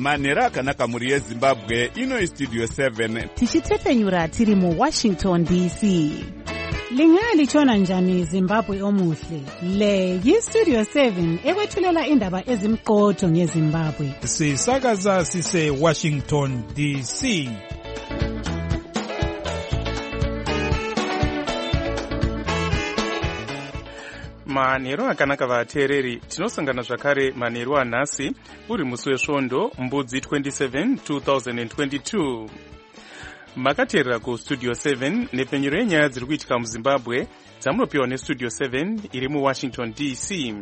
manhero akanaka mhuri yezimbabwe. Ino Studio 7 tichitepenyura tiri muWashington DC. Lingalitshona njani Zimbabwe omuhle? Le yiStudio 7 ekwethulela indaba ezimqotho ngeZimbabwe. Sisakaza sise Washington DC. Manhero akanaka vateereri, tinosangana zvakare manhero anhasi uri musi wesvondo mbudzi 27 2022. Makateerera kuStudio 7 nepenyero yenyaya dziri kuitika muZimbabwe dzamunopiwa neStudio 7 iri muWashington DC.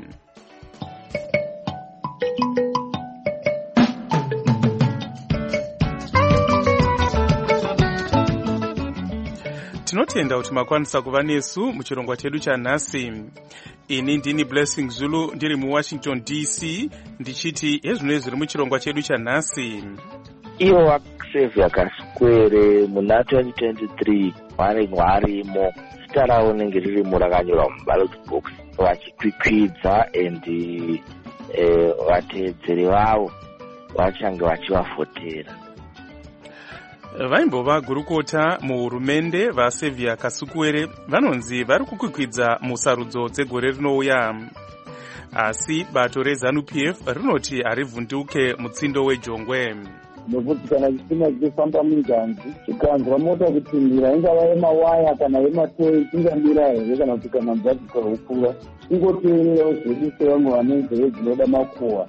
Tinotenda kuti makwanisa kuva nesu muchirongwa chedu chanhasi. Ini ndini Blessing Zulu ndiri muWashington DC ndichiti hezvino zviri muchirongwa chedu chanhasi. Iwo waSaviour Kasukwere muna 2023 varimo zita ravo rinenge ririmo rakanyorwa muballot box vachikwikwidza and vateedzeri vavo vachange vachivafotera. Vaimbova gurukota muhurumende vaSaviour Kasukwere vanonzi vari kukwikwidza musarudzo dzegore rinouya. Asi bato reZANU-PF rinoti harivhunduke mutsindo wejongwe. Nokuti kana chitima chichifamba munjanji chikanzwa mota kupindira ingava yemawaya kana yematoi chingamira here kana kuti kana mudzatika hukura ingoteerera uzvedise vamwe vanenzeve dzinoda makuhwa.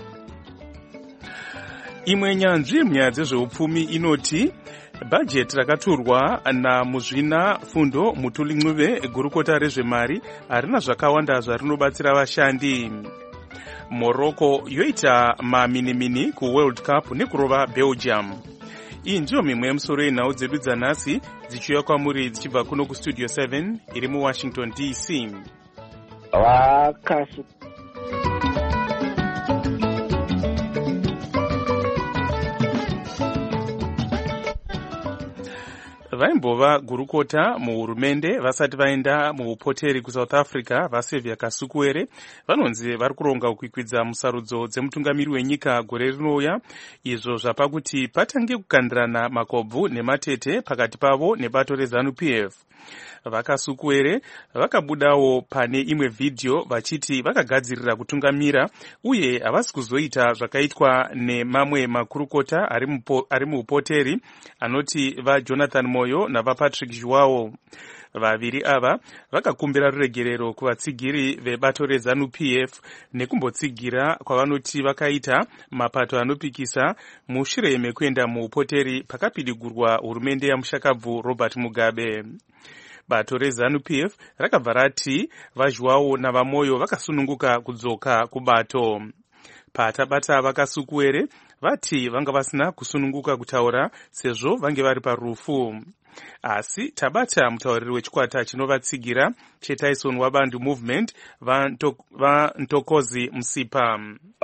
Imwe nyanzvi yemunyaya dzezveupfumi inoti bhajeti rakaturwa namuzvina fundo Mutuli Ncube gurukota rezvemari harina zvakawanda zvarinobatsira vashandi. Morocco yoita maminimini kuWorld Cup nekurova Belgium. Iyi ndiyo mimwe yemusoro yenhau dzedu dzanhasi dzichiuya kwamuri dzichibva kuno kuStudio 7 iri muWashington DC. Vaimbova gurukota muhurumende vasati vaenda muupoteri kuSouth Africa vaSaviour Kasukwere vanonzi vari kuronga kukwikwidza musarudzo dzemutungamiri wenyika gore rinouya, izvo zvapa kuti patange kukandirana makobvu nematete pakati pavo nebato reZANU-PF. VaKasukwere vakabudawo pane imwe vhidhiyo vachiti vakagadzirira kutungamira uye havasi kuzoita zvakaitwa nemamwe makurukota ari muupoteri anoti vaJonathan Moyo navaPatrick Zhuwao. Vaviri ava vakakumbira ruregerero kuvatsigiri vebato reZANU-PF nekumbotsigira kwavanoti vakaita mapato anopikisa mushure mekuenda muupoteri pakapidigurwa hurumende yamushakabvu Robert Mugabe. Bato reZANU-PF rakabva rati vaZhuwao navaMoyo vakasununguka kudzoka kubato. Patabata vaKasukwere vati vanga vasina kusununguka kutaura sezvo vange vari parufu. Asi tabata mutauriri wechikwata chinovatsigira cheTyson Wabandu Movement vaNtokozi Musipa.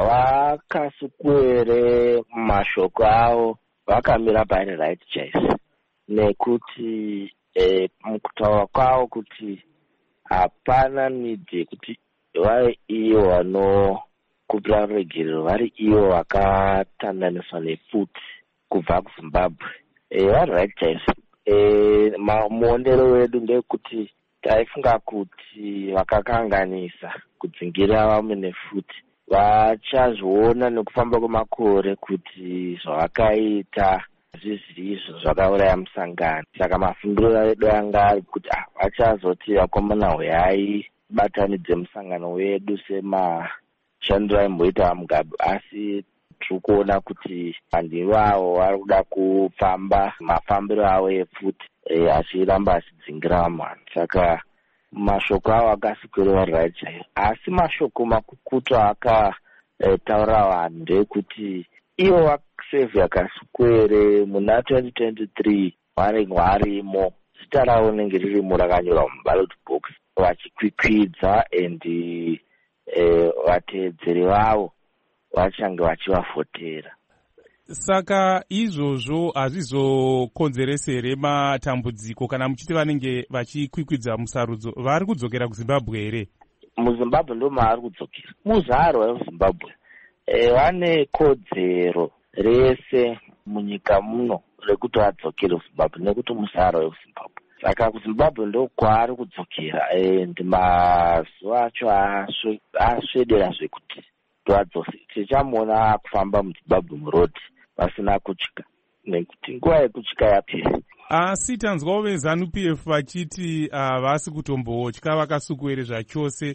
VaKasukwere mashoko avo vakamira pane right choice nekuti mukutaura kwavo kuti hapana nidhi kuti vari iyo vanokupira ruregerero, vari iyo vakatandaniswa nefuti kubva kuZimbabwe. Vari right choice. Muondero wedu ndekuti taifunga kuti vakakanganisa kudzingira vamwe nefuti vachazviona nekufamba kwemakore kuti zvavakaita zvizvi izvo zvakauraya musangano. Saka mafungiro edu anga ari kuti vachazoti vakomana huyai batanidze musangano wedu semashandiro aimboita vaMugabe, asi tiri kuona kuti vanhu ivavo vari kuda kufamba mafambiro avo efuti achiramba achidzingira vamwe vanhu. Saka mashoko avo akaSukwere vari right chaivo, asi mashoko makukutu akataura vanhu ndekuti ivo vaSaviour Kasukwere muna 2023 varimo zita ravo rinenge ririmo rakanyorwa muballot box vachikwikwidza and vateedzeri vavo vachange vachivafotera. Saka izvozvo hazvizokonzerese here matambudziko kana muchiti vanenge vachikwikwidza musarudzo vari kudzokera kuZimbabwe here? MuZimbabwe ndo maari kudzokera, muzaro weZimbabwe. Vane kodzero rese munyika muno rekuti vadzokere kuzimbabwe nekuti musaro wekuzimbabwe. Saka kuzimbabwe ndokwaari kudzokera ende mazuva acho aswedera zvekuti vadzose. Tichamuona kufamba muzimbabwe murodhi pasina kutya nekuti nguva yekutya yapera. Asi tanzwawo veZANU-PF vachiti havasi kutombotya vakasukuere zvachose,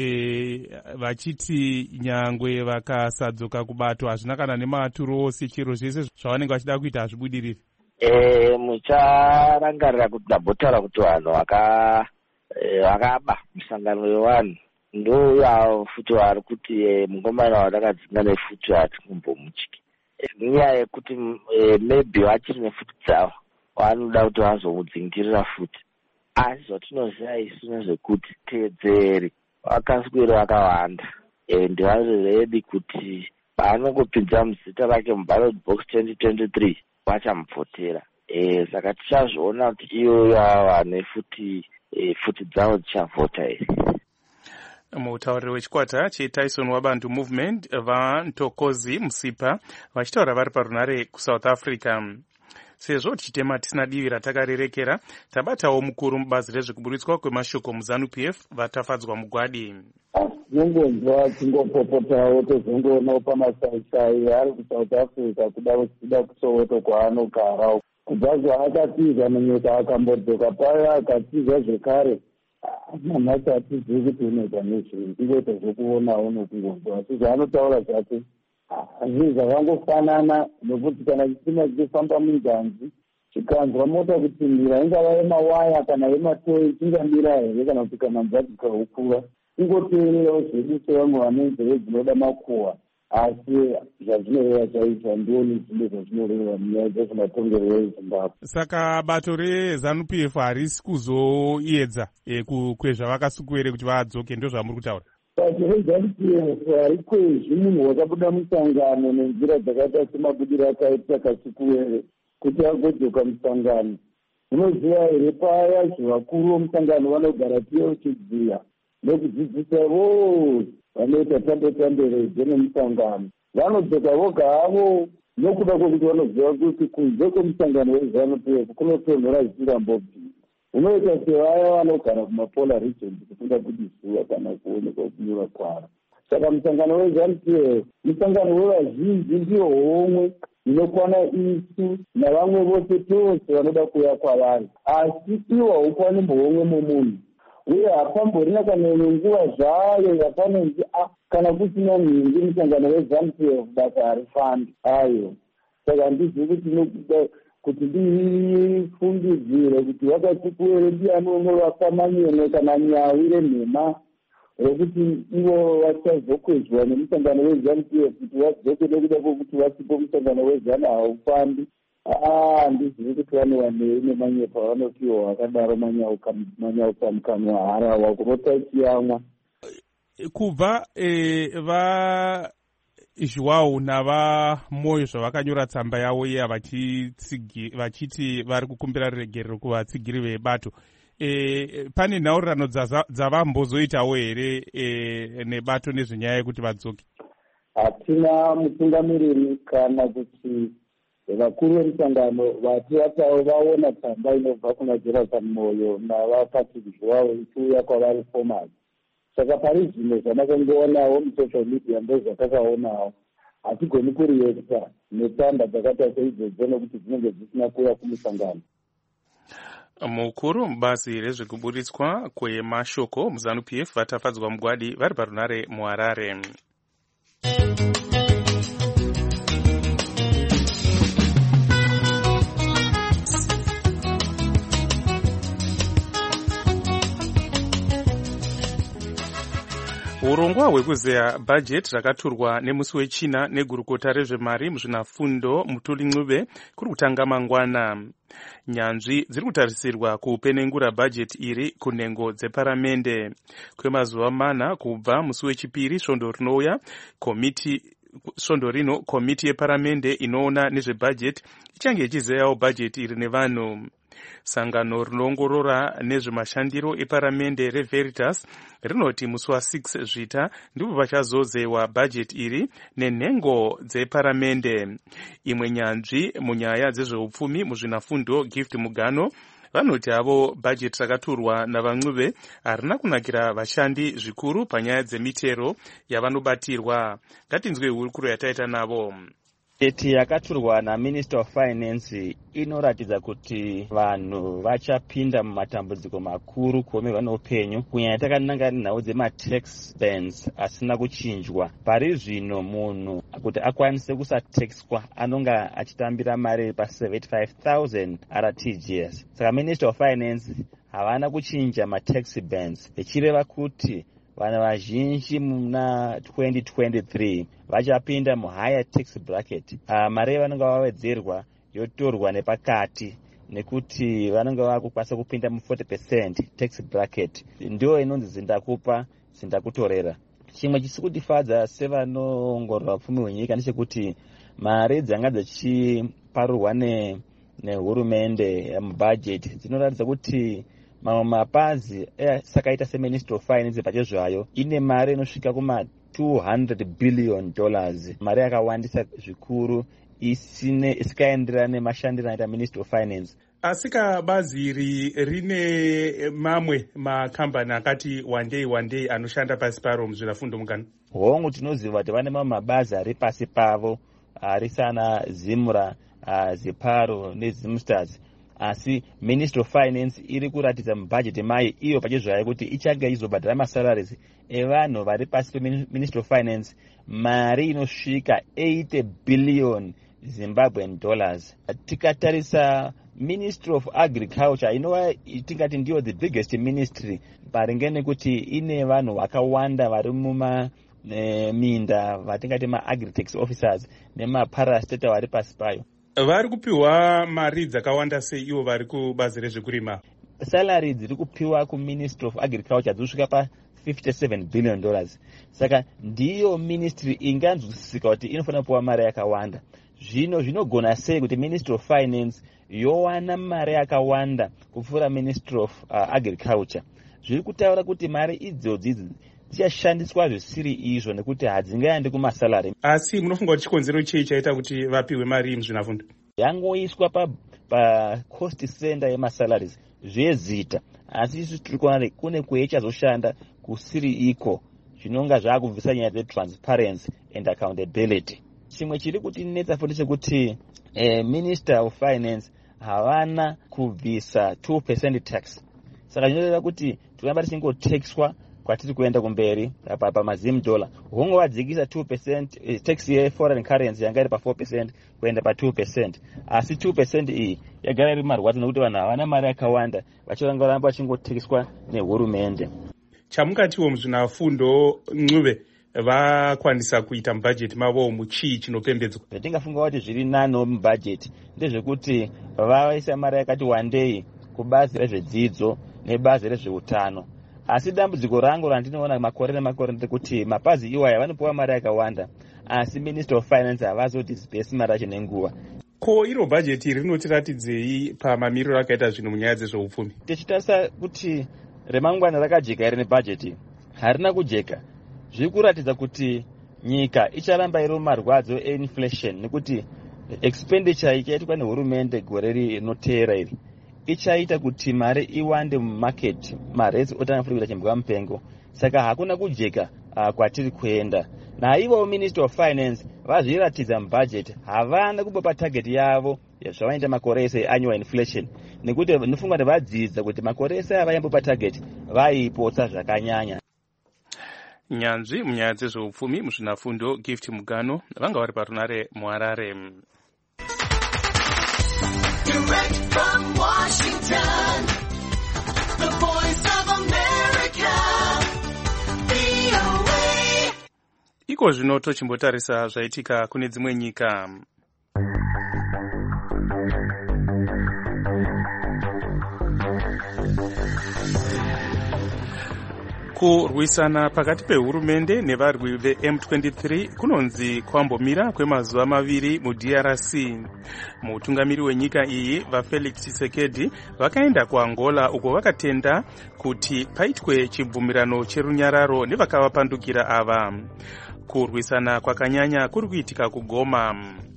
vachiti nyangwe vakasadzoka kubatwa hazvina kana nematuro ose, chero zvese zvavanenge vachida kuita hazvibudiriri. Mucharangarira kuti ndambotaura kuti vanhu vakaba musangano wevanhu ndoyavo futi vari kuti mungomana vatakadzinga nefuti hatingombomutyiki, nenyaya yekuti maybe vachiri nefuti dzavo vanoda kuti vazomudzingirira futi. Asi zvatinoziva isu nezvekuti teedzeri vakaswera vakawanda ende vari redi kuti paanongopinza muzita rake muballot box 2023 vachamupfotera. Saka tichazviona kuti iyoyo vane futi dzavo dzichavhota here. Mutauriri wechikwata cheTyson Wabantu Movement vaNtokozi Musipa vachitaura vari parunare kuSouth Africa. Sezvo tichitema tisina divi ratakarerekera, tabatawo mukuru mubazi rezvekuburitswa kwemashoko muZANU-PF vatafadzwa mugwadi. Tinongonzwa tingopopotawo tozongoonawo pamasaisai ari kuSouth Africa kuda kuSoweto kwaanogara. Kubva zvaakatiza munyika akambodzoka paya akatiza zvekare, nanhasi hatizivi kuti unoita nezvei, ingoita zvokuonawo nokungonzwa. Asi zvaanotaura zvake hazvii zvakangofanana nokuti kana chitima chichifamba munjanzi chikanzwa mota kutimbira, ingava yemawaya kana yematoi, chingamira here kana kuti kana mvadzika hukura, ingoteererawo zvedu sevamwe vane nzeve dzinoda makuhwa. Asi zvazvinoreva chaizvo handioni zvimwe zvazvinoreva munyaya dzezvematongerero eZimbabwe. Saka bato reZANU-PF harisi kuzoedza kukwezva vakasukuere kuti vadzoke, ndo zvamuri kutaura? Bato reZANU-PF harikwezvi munhu wakabuda musangano nenzira dzakaita semabudiro akaita Kasukuwere kuti agodzoka musangano. Unoziva here paya zvivakuru vomusangano vanogara tiye uchidziya nekudzidzisa vose vanoita tambe-tamberedzo nemusangano. Vanodzoka voga havo nokuda kwokuti vanoziva kuti kunze kwemusangano weZANU-PF kunotonhora zvisingambobviri. Unoita sevaya vanogara kumapolar regions kusingabudi zuva kana kuonekwa kunyura kwaro. Saka musangano weZANU-PF musangano wevazhinji ndiyo homwe inokwana isu navamwe vose tose vanoda kuuya kwavari, asi iwo haupani muhomwe mumunhu, uye hapamborina kana imwe nguva zvayo yapanonzi kana kusina mhingi musangano weZANU-PF basa harifambi. Ayo saka handizivi kuti nokuda kuti ndifungidzire kuti Vakasukuwere ndiani unovapa manyeno kana nyawi renhema rekuti ivo vachazokwezwa nemusangano weZANU-PF kuti vadzoke nekuda kwokuti vasipo musangano weZANU haufambi. Handizivi kuti vanowanei nemanyepa vanopiwa vakadaro manyau pamukanwa harawa kunotaitiyamwa. Kubva vaJuwau navaMoyo zvavakanyora tsamba yavo iya vachiti vari kukumbira ruregerero kuvatsigiri vebato, pane nhaurirano dzavambozoitawo here nebato nezvenyaya yekuti vadzoke? Hatina mutungamiriri kana kuti vakuru vemusangano vati vatawo vaona tsamba inobva kuna Jonathan Moyo navaPatrick Juwau ichiuya kwavari fomasi. Saka pari zvimwe zvandakangoonawo musocial media ndozvatakaonawo, hatigoni kuriyekta netsamba dzakaita seidzodzo nokuti dzinenge dzisina kuuya kumusangano. Mukuru mubazi rezvekuburitswa kwemashoko muZANU-PF vatafadzwa mugwadi vari parunare muHarare. Urongwa hwekuzeya bhajeti rakaturwa nemusi wechina negurukota rezvemari muzvinafundo Mutuli Ncube kuri kutanga mangwana. Nyanzvi dziri kutarisirwa kupenengura bhajeti iri kunhengo dzeparamende. Kwemazuva mana kubva musi wechipiri svondo rinouya, komiti svondo rino komiti yeparamende inoona nezvebhajeti ichange ichizeyawo bhajeti iri nevanhu. Sangano rinoongorora nezvemashandiro eparamende reVeritas rinoti musi wa6 Zvita ndipo pachazozewa bhajeti iri nenhengo dzeparamende. Imwe nyanzvi munyaya dzezveupfumi muzvinafundo Gift Mugano vanoti avo bhajeti rakaturwa navaNcuve harina kunakira vashandi zvikuru panyaya dzemitero yavanobatirwa. Ngatinzwe hurukuro yataita navo. Bhajeti yakaturwa naMinister of Finance inoratidza kuti vanhu vachapinda mumatambudziko makuru kuomerwa neupenyu kunyanya takananga nhau dzematax bans asina kuchinjwa. Pari zvino munhu kuti akwanise kusataxwa anonga achitambira mari pa75,000 RTGS. Saka Minister of Finance havana kuchinja matax bans vechireva kuti vanhu vazhinji muna 2023 vachapinda muhigher tax bracket. Mari yavanonga vawedzerwa yotorwa nepakati nekuti vanonga vakukwanisa kupinda mu40% tax bracket. Ndio inonzi zindakupa zindakutorera. Chimwe chisi kutifadza sevanoongorora upfumi hwenyika ndechekuti mari dzanga dzichiparurwa nehurumende mubhajeti dzinoratidza kuti mamwe mapazi sakaita seMinistry of Finance pachezvayo ine mari inosvika kuma$200 billion, mari yakawandisa zvikuru isikaenderana nemashandiro anoita Ministry of Finance. Asika bazi iri rine mamwe makambani akati wandei anoshanda pasi paro muzvinafundo Mugano. Hongu tinoziva kuti vane mamwe mabazi ari pasi pavo ari sana Zimra, Ziparo neZimstars. Asi Ministry of Finance iri kuratidza mubhajeti mayo iyo pachezvayo kuti ichange izobhadhara masalaries evanhu vari pasi peMinistry of Finance mari inosvika $80 billion. Tikatarisa Ministry of Agriculture inova tingati ndiyo the biggest ministry paringe nekuti ine vanhu vakawanda vari mumaminda vatingati ma-agri-tax officers nemaparastata vari pasi payo. Vari kupiwa mari dzakawanda sei ivo vari kubazi rezvekurima? Salary dziri kupiwa kuMinistry of Agriculture dzosvika pa$57 billion. Saka ndiyo ministry inganzwisisika kuti inofanira kupiwa mari yakawanda. Zvino zvinogona sei kuti Ministry of Finance yowana mari yakawanda kupfuura Ministry of Agriculture? Zviri kutaura kuti mari idzodzi dzichashandiswa zvisiri izvo nekuti hadzingaendi kumasalary. Asi munofunga kuti chikonzero chei chaita kuti vapiwe mari muzvinafundo? Yangoiswa pa-cost center yemasalaries zvezita, asi isu tiri kuona kune kweichazoshanda kusiri iko zvinonga zvakubvisa nyaya dzetransparency and accountability. Chimwe chiri kutinetsa futi chekuti Minister of Finance havana kubvisa 2% tax. Saka zvinoreva kuti tinoramba tichingotaxwa kwatiri kuenda kumberi pamazim-dollar. Hongo vadzikisa 2% tax yeforeign currency yanga iri pa4% kuenda pa2%. Asi 2% iyi yagara iri marwadzo nekuti vanhu havana mari yakawanda vachiramba vachingotaxwa nehurumende. Chamukatiwo muzvinafundo Ncube vakwanisa kuita mubhajeti mavo muchii chinopembedzwa? Zvatingafunga kuti zviri nano mubhajeti ndezvekuti vaisa mari yakati wandei kubazi rezvedzidzo nebazi rezveutano. Asi dambudziko rangu randinoona makore nemakore ndekuti mapazi iwaya vanopiwa mari yakawanda asi Minister of Finance havazodisburse mari yacho nenguva. Ko iro bhajeti rinotiratidzei pamamiriro akaita zvino munyaya dzezveupfumi? Tichitarisa kuti remangwana rakajeka iri nebhajeti harina kujeka. Zviri kuratidza kuti nyika icharamba iri mumarwadzo einflation nekuti expenditure ichaitwa nehurumende gore rinoteera iri ichaita kuti mari iwande mumarket, marezi otanga futi kuita chimbwa mupengo. Saka hakuna kujeka kwatiri kuenda. Naivo Minister of Finance vazviratidza mubhajeti havana kupa target yavo zvavaita makore ese annual inflation nekuti ndinofunga kuti vadzidza kuti makore ese avaimbopa target vaipotsa zvakanyanya. Nyanzvi munyaya dzezveupfumi muzvinafundo Gift Mugano vanga vari parunare muHarare. Direct from Washington, the Voice of America, VOA. Iko zvino tochimbotarisa zvaitika kune dzimwe nyika. Kurwisana pakati pehurumende nevarwi veM23 kunonzi kwambomira kwemazuva maviri muDRC. Mutungamiri wenyika iyi vaFelix Tshisekedi vakaenda kuAngola uko vakatenda kuti paitwe chibvumirano cherunyararo nevakavapandukira ava. Kurwisana kwakanyanya kuri kuitika kuGoma.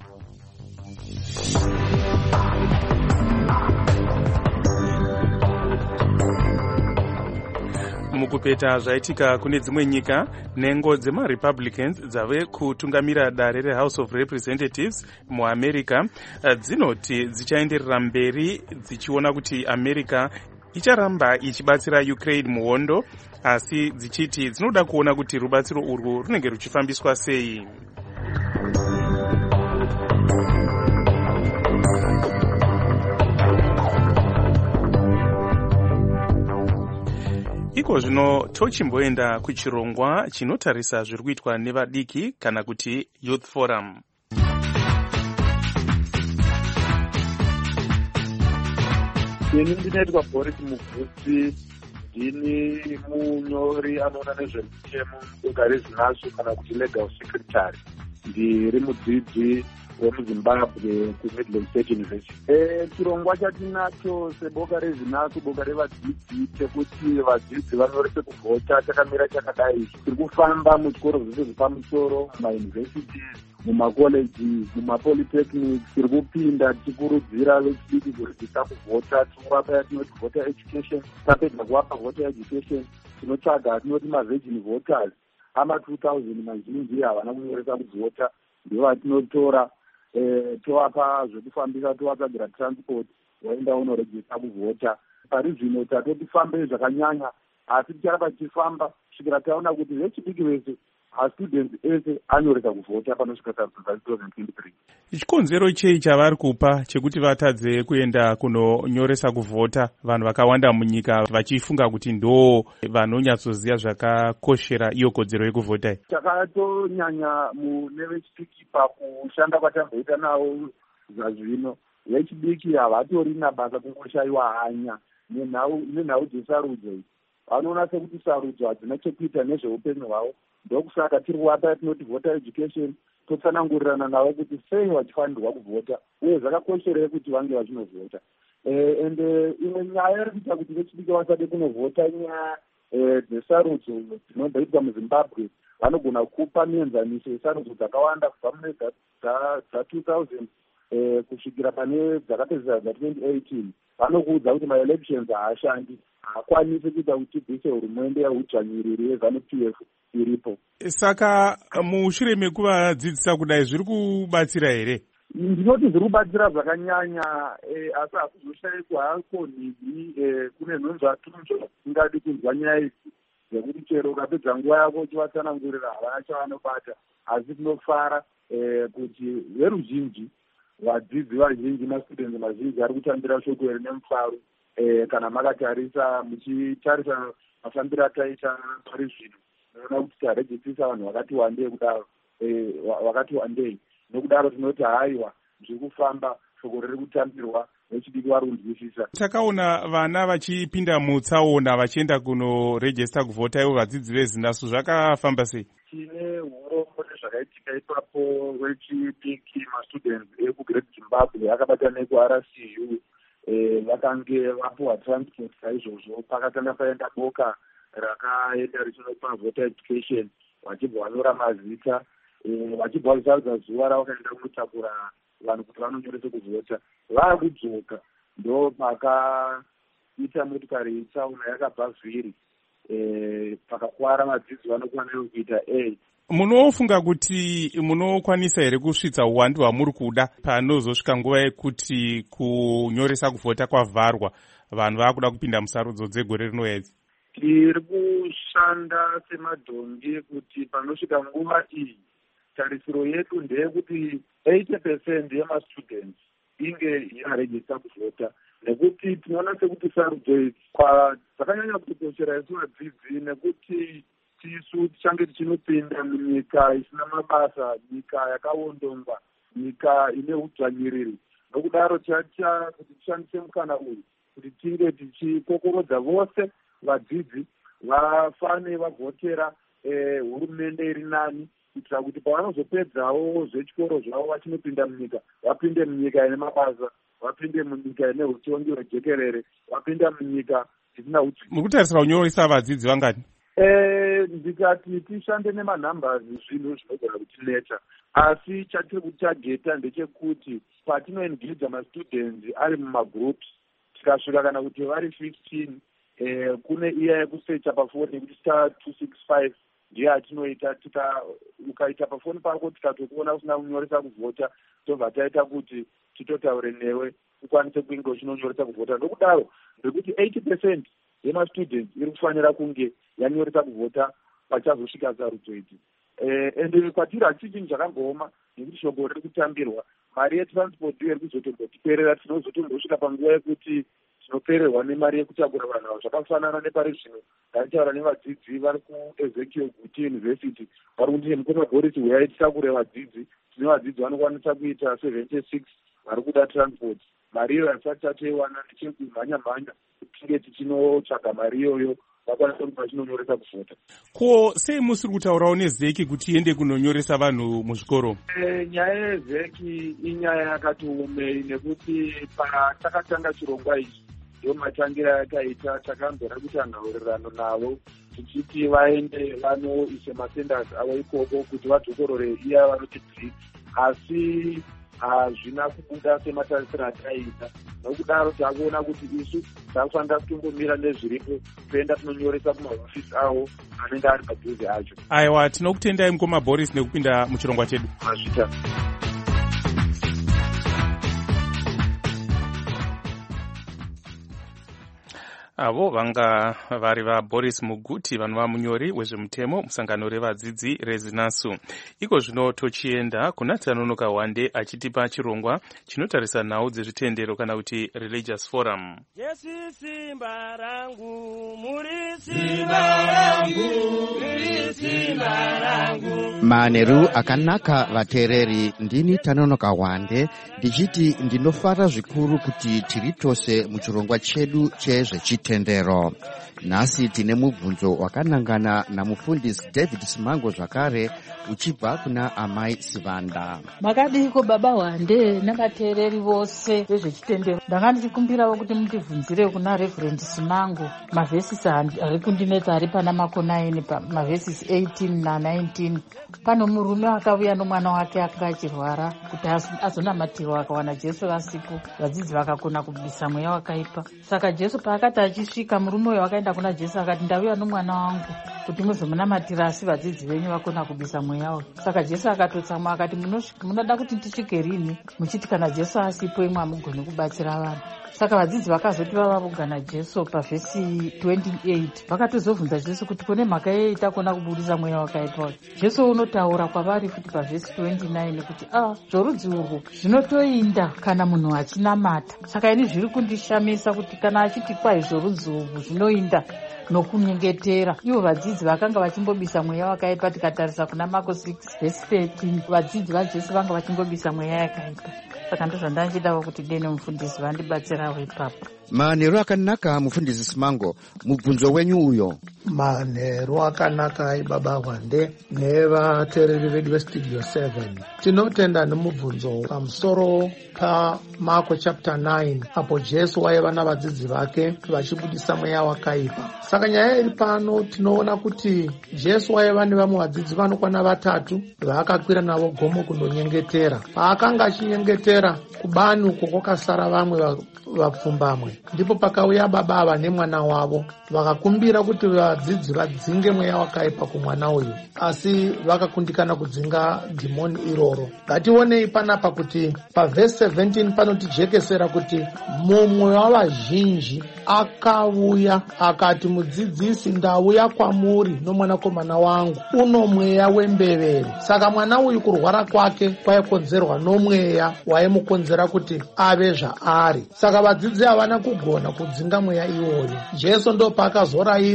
Mukupeta zvaitika kune dzimwe nyika, nhengo dzemaRepublicans dzave kutungamira dare reHouse of Representatives muAmerica dzinoti dzichaenderera mberi dzichiona kuti America icharamba ichibatsira Ukraine muhondo, asi dzichiti dzinoda kuona kuti rubatsiro urwu runenge ruchifambiswa sei. Iko zvino tochimboenda kuchirongwa chinotarisa zviri kuitwa nevadiki kana kuti Youth Forum. Ini ndinoitwa Boris Mugutsi, ndini munyori anoona nezvemitemo muboka rezinasu kana kuti legal secretary. Ndiri mudzidzi wemuZimbabwe kuMidland State University. Chirongwa chatinacho seboka rezinasu, boka revadzidzi, chekuti vadzidzi vanorese kuvhota chakamira chakadai. Tiri kufamba muzvikoro zvese zvepamusoro, mumayunivhesiti, mumakoleji, mumapolytechnics. Tiri kupinda tichikurudzira vechidiki kurejista kuvhota. Tinovapa yatinoti voter education. Tapedza kuvapa voter education, tinotsvaga tinoti mavirgin voters ama 2000 mazhinji havana kunyoresa kuvhota, ndivo vatinotora tovapa zvekufambisa, tovatsvagira transport, vaenda unorejista kuvhota. Pari zvino tatotifambei zvakanyanya, asi ticharamba tichifamba kusvikira taona kuti vechidiki vese, students ese anyoresa kuvhota panosvika sarudzo dza2023. Chikonzero chei chavari kupa chekuti vatadze kuenda kunonyoresa kuvhota vanhu vakawanda munyika vachifunga kuti ndo vanonyatsoziva zvakakoshera iyo kodzero yekuvhota? Takatonyanya mune vechidiki pakushanda kwatamboita navo zvazvino. Vechidiki havatorina basa kungoshayiwa hanya nenhau dzesarudzo. Vanoona sekuti sarudzo hadzina chekuita nezveupenyu hwavo. Ndokusaka tiri kuvapa tinoti voter education, totsanangurirana navo kuti sei vachifanirwa kuvhota uye zvakakosherei kuti vange vachinovhota. Ende imwe nyaya iri kuita kuti vechidiki vasade kunovhota inyaya dzesarudzo dzinomboitwa muZimbabwe. Vanogona kupa mienzaniso yesarudzo dzakawanda kubva mune dza2000 kusvikira pane dzakapedzisa dza2018. Vanokuudza kuti maelections haashandi, haakwanisi kuita kuti tibvise hurumende yeudzvanyiriri yeZANU-PF iripo. Saka mushure mekuvadzidzisa kudai zviri kubatsira here? Ndinoti zviri kubatsira zvakanyanya, asi hakuzoshayikwa hako nhindi kune nhonzvatunzvo tingadi kunzwa nyaya idzi dzekuti chero ukapedza nguva yako uchivatsanangurira havana chavanobata, asi tinofara kuti veruzhinji, vadzidzi vazhinji, mastudents mazhinji ari kutambira shoko iri nemufaro kana makatarisa muchitarisa mafambiro ataita pari zvino. Unoona kuti tarejistisa vanhu vakati wandei kudaro, vakati wandei. Nokudaro tinoti haiwa zviri kufamba, shoko riri kutambirwa, vechidiki vari kunzwisisa. Takaona vana vachipinda mutsaona vachienda kunorejista kuvhota, ivo vadzidzi vezinasu, zvakafamba sei? Tine urombo nezvakaitika ipapo vechidiki mastudents ekuGreat Zimbabwe akabatana nekuRCU, vakange vapuwa transport saizvozvo. Pakatanga paenda boka rakaenda richinopa voter education, vachibva vanyora mazita, vachibva vachisarudza zuva ravakaenda kunotakura vanhu kuti vanonyorese kuvhota. Vava kudzoka ndo pakaita motikari yetsaona yakabva vhiri, pakakwara madzidzi vanokwanisa kuita Munofunga kuti munokwanisa here kusvitsa uwandu hwamuri kuda panozosvika nguva yekuti kunyoresa kuvhota kwavharwa, vanhu vaakuda kupinda musarudzo dzegore rinouya idzi? Tiri kushanda semadhongi kuti panosvika nguva iyi, tarisiro yedu ndeyekuti 80% yemastudents inge yarejista kuvhota, nekuti tinoona sekuti sarudzo idzi dzakanyanya kutikoshera isu vadzidzi, nekuti tisu tichange tichinopinda munyika isina mabasa, nyika yakaondongwa, nyika ine udzvanyiriri. Nokudaro tichaita kuti tishandise mukana uyu kuti tinge tichikokorodza vose vadzidzi vafane vavhotera hurumende iri nani kuitira kuti pavanozopedzawo zvechikoro zvavo vachinopinda munyika vapinde munyika ine mabasa, vapinde munyika ine utongi hwejekerere, vapinda munyika isina utsi. Mukutarisira kunyoresa vadzidzi vangani? Ndikati tishande nemanhambers zvinhu zvinogona kutineta, asi chatiri kuti tageta ndechekuti patinoengage mastudents ari mumagroups tikasvika kana kuti vari 15 kune iya yekusecha pafoni yekuti *265 ndiyo atinoita. Ukaita pafoni pako tikatokuona usina kunyoresa kuvhota tobva taita kuti titotaure newe ukwanise kuinge uchinonyoresa kuvhota. Ndokudaro ndekuti 80% yemastudents iri kufanira kunge yanyoresa kuvhota pachazosvika sarudzo idzi. Ende kwatiri hachii chinhu chakangoma nekuti shoko riri kutambirwa. Mari yetransport ndiyo iri kuzotombotiperera, tinozotombosvika panguva yekuti tinopererwa nemari yekutakura vanhu avo. Zvakafanana nepari zvino ndataura nevadzidzi vari kuEzekiel Guti University vari kuti mukoma Boris uyai titakure vadzidzi. Tine vadzidzi vanokwanisa kuita 76 vari kuda transport. Mari iyoyo hatisati tatoiwana nechemhanya tinge tichinotsvaga mari iyoyo vakwanisa kuti vachinonyoresa kuvhota. Ko sei musiri kutaurawo nezeki kuti iende kunonyoresa vanhu muzvikoro? Nyaya yezeki inyaya yakati umei nekuti patakatanga chirongwa ichi ndiyo matangira yakaita takambera kuti anhaurirano navo tichiti vaende vanoise masendas avo ikoko kuti vadzokorore iya vanoti free, asi hazvina kubuda sematarisiro ataita. Nokudaro takuona kuti isu takufanira kutombomira nezviripo toenda tinonyoresa kumahofisi avo anenge ari padhuze acho. Aiwa, tinokutendai mukoma Boris nekupinda muchirongwa chedu. Mazvita. avo vanga vari vaBoris Muguti vanova munyori wezvemutemo musangano revadzidzi reZinasu. Iko zvino tochienda kuna Tanonoka Wande achitipa chirongwa chinotarisa nhau dzezvitendero kana kuti Religious Forum. Jesu simba rangu, muri simba rangu, muri simba rangu. Maneru akanaka vatereri, ndini Tanonoka Wande ndichiti ndinofara zvikuru kuti tiri tose muchirongwa chedu chezvechitendero. Nhasi tine mubvunzo wakanangana namufundisi David Simango zvakare uchibva kuna amai Sivanda. Makadiko baba Wande navateereri vose vezvechitendero. Ndanga ndichikumbirawo kuti mundibvunzire kuna Reverend Simango mavhesisi ari kundinetsa ari pana makona 9 mavhesisi 18 na 19. Pano murume akauya nomwana wake akanga achirwara kuti azonamatirwa akawana Jesu asipo. Vadzidzi vakakona kubvisa mweya wakaipa. Saka Jesu paakati achisvika murume uyo akaenda kuna Jesu akati ndauya nomwana wangu kuti muzomunamatira asi vadzidzi venyu vakona kubvisa mweya wake. Saka Jesu akatotsamwa akati munoda kuti ndisvike rini muchiti kana Jesu asipo imwe hamugoni kubatsira vanhu. Saka vadzidzi vakazoti vava kugana Jesu pavhesi 28 vakatozobvunza Jesu kuti kune mhaka yei takona kubudisa mweya wakaipa. Jesu unotaura kwavari futi pavhesi 29 kuti zvorudzi urwu zvinotoinda kana munhu achinamata. Saka ini zviri kundishamisa kuti kana achiti kwai zvorudzi urwu zvinoinda nokunyengetera, ivo vadzidzi vakanga vachimbobisa mweya wakaipa. Tikatarisa kuna Marko 6 vhesi 13 vadzidzi vaJesu vanga vachimbobisa mweya yakaipa. Saka ndozvandandidawo kuti dene mufundisi vandibatsirawo ipapo. Manheru akanaka mufundisi Simango, mubvunzo wenyu uyo. Manheru akanaka ibaba Wande nevateereri vedu vestudio 7. Tinotenda nemubvunzo pamusoro paMarko chapter 9 apo Jesu waiva navadzidzi vake vachibudisa mweya wakaipa. Saka nyaya iri pano tinoona kuti Jesu waiva nevamwe vadzidzi vanokwana 3 vaakakwira navo gomo kundonyengetera. Paakanga achinyengetera kubani uko kwakasara vamwe vapfumbamwe, ndipo pakauya baba ava nemwana wavo vakakumbira kuti vadzidzi vadzinge mweya wakaipa kumwana uyu, asi vakakundikana kudzinga dhimoni iroro. Ngationei panapa kuti pavhesi 17 panotijekesera kuti mumwe wavazhinji akauya akati, mudzidzisi, ndauya kwamuri nomwanakomana wangu uno mweya wembevere. Saka mwana uyu kurwara kwake kwaikonzerwa nomweya waimukonzera kuti ave zvaari. Saka vadzidzi havana kugona kudzinga mweya iwoyo. Jesu ndo paakazorayira kuti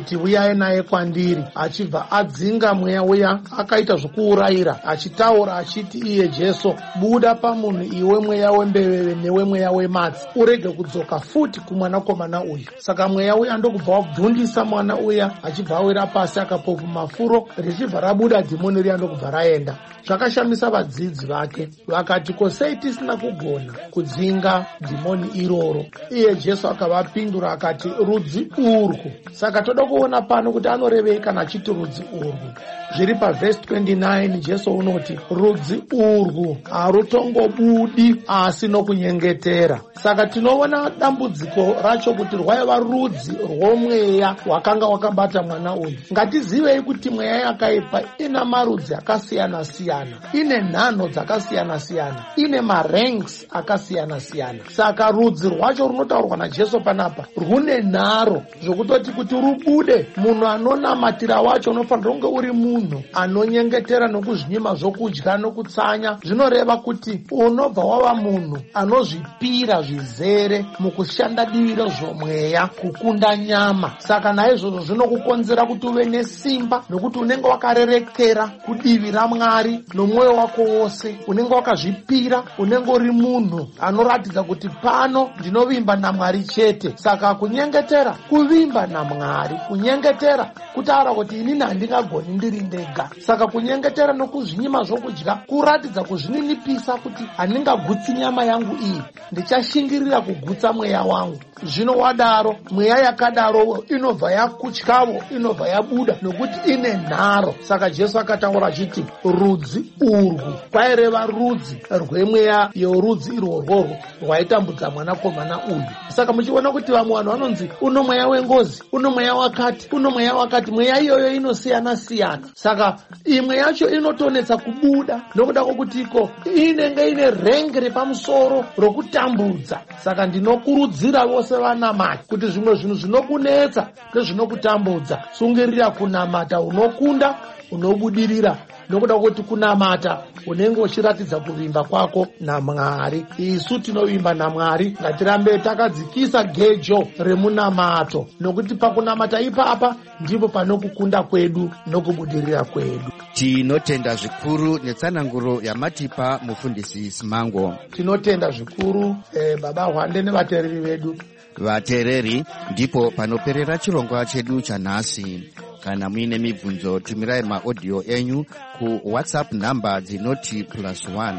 kuti uyai naye kwandiri, achibva adzinga mweya uya akaita zvokuurayira, achitaura achiti, iye Jesu, buda pamunhu iwe mweya wembeveve newe mweya wematsi, urege kudzoka futi kumwanakomana uyu. Saka mweya uya ndokubva wabvundisa mwana uya, achibva awira pasi akapopuma furo, richibva rabuda dhimoni riya ndokubva raenda. Zvakashamisa vadzidzi vake, vakati, ko sei tisina kugona kudzinga dhimoni iroro? Iye Jesu akavapindura akati, rudzi urwu. Saka toda kuona pano kuti anorevei kana achiti rudzi urwu. Zviri pavhesi 29 Jesu unoti rudzi urwu harutongobudi asi nokunyengetera. Saka tinoona dambudziko racho kuti rwaiva rudzi rwomweya wakanga wakabata mwana uyu. Ngatizivei kuti mweya yakaipa ina marudzi akasiyana siyana, ine nhano dzakasiyana siyana, ine maranks akasiyana siyana. Saka rudzi rwacho runotaurwa naJesu panapa rune nharo zvokutoti kuti rubude, munhu anonamatira wacho unofanira kunge uri munhu anonyengetera nokuzvinyima zvokudya nokutsanya. Zvinoreva kuti unobva wava munhu anozvipira zvizere mukushanda divi rezvomweya kukunda nyama. Saka naizvozvo zvinokukonzera kuti uve nesimba, nokuti unenge wakarerekera kudivi raMwari nomwoyo wako wose, unenge wakazvipira, unenge uri munhu anoratidza kuti pano ndinovimba naMwari chete. Saka kunyengetera kuvimba naMwari, kunyengetera kutaura kuti inini handingagoni ndiri ndega. Saka kunyengetera nokuzvinyima zvokudya kuratidza kuzvininipisa kuti handingagutsi nyama yangu iyi, ndichashingirira kugutsa mweya wangu. Zvino wadaro, mweya yakadaro inobva yakutyavo, inobva yabuda nokuti ine nharo. Saka Jesu akataura achiti rudzi urwu kwaireva rudzi rwemweya yorudzi irworwo rwaitambudza mwanakomana uyu. Saka muchiona kuti vamwe vanhu vanonzi uno mweya wengozi, uno mweya wakati, uno mweya wakati. Mweya iyoyo inosiyana siyana. Saka imwe yacho inotonetsa kubuda nokuda kwokutiko inenge ine rengi repamusoro rokutambudza. Saka ndinokurudzira vose vanamati kuti zvimwe zvinhu zvinokunetsa nezvinokutambudza, sungirira kunamata, unokunda, unobudirira. Nokuda kuti kunamata unenge uchiratidza kuvimba kwako naMwari. Isu tinovimba naMwari, ngatirambe takadzikisa gejo remunamato, nokuti pakunamata ipapa ndipo panokukunda kwedu nokubudirira kwedu. Tinotenda zvikuru netsananguro yamatipa mufundisi Simango. Tinotenda zvikuru baba Hwande nevateereri vedu. Vateereri, ndipo panoperera chirongwa chedu chanhasi. Kana muine mibvunzo, tumirai maaudio enyu ku WhatsApp namba dzinoti +1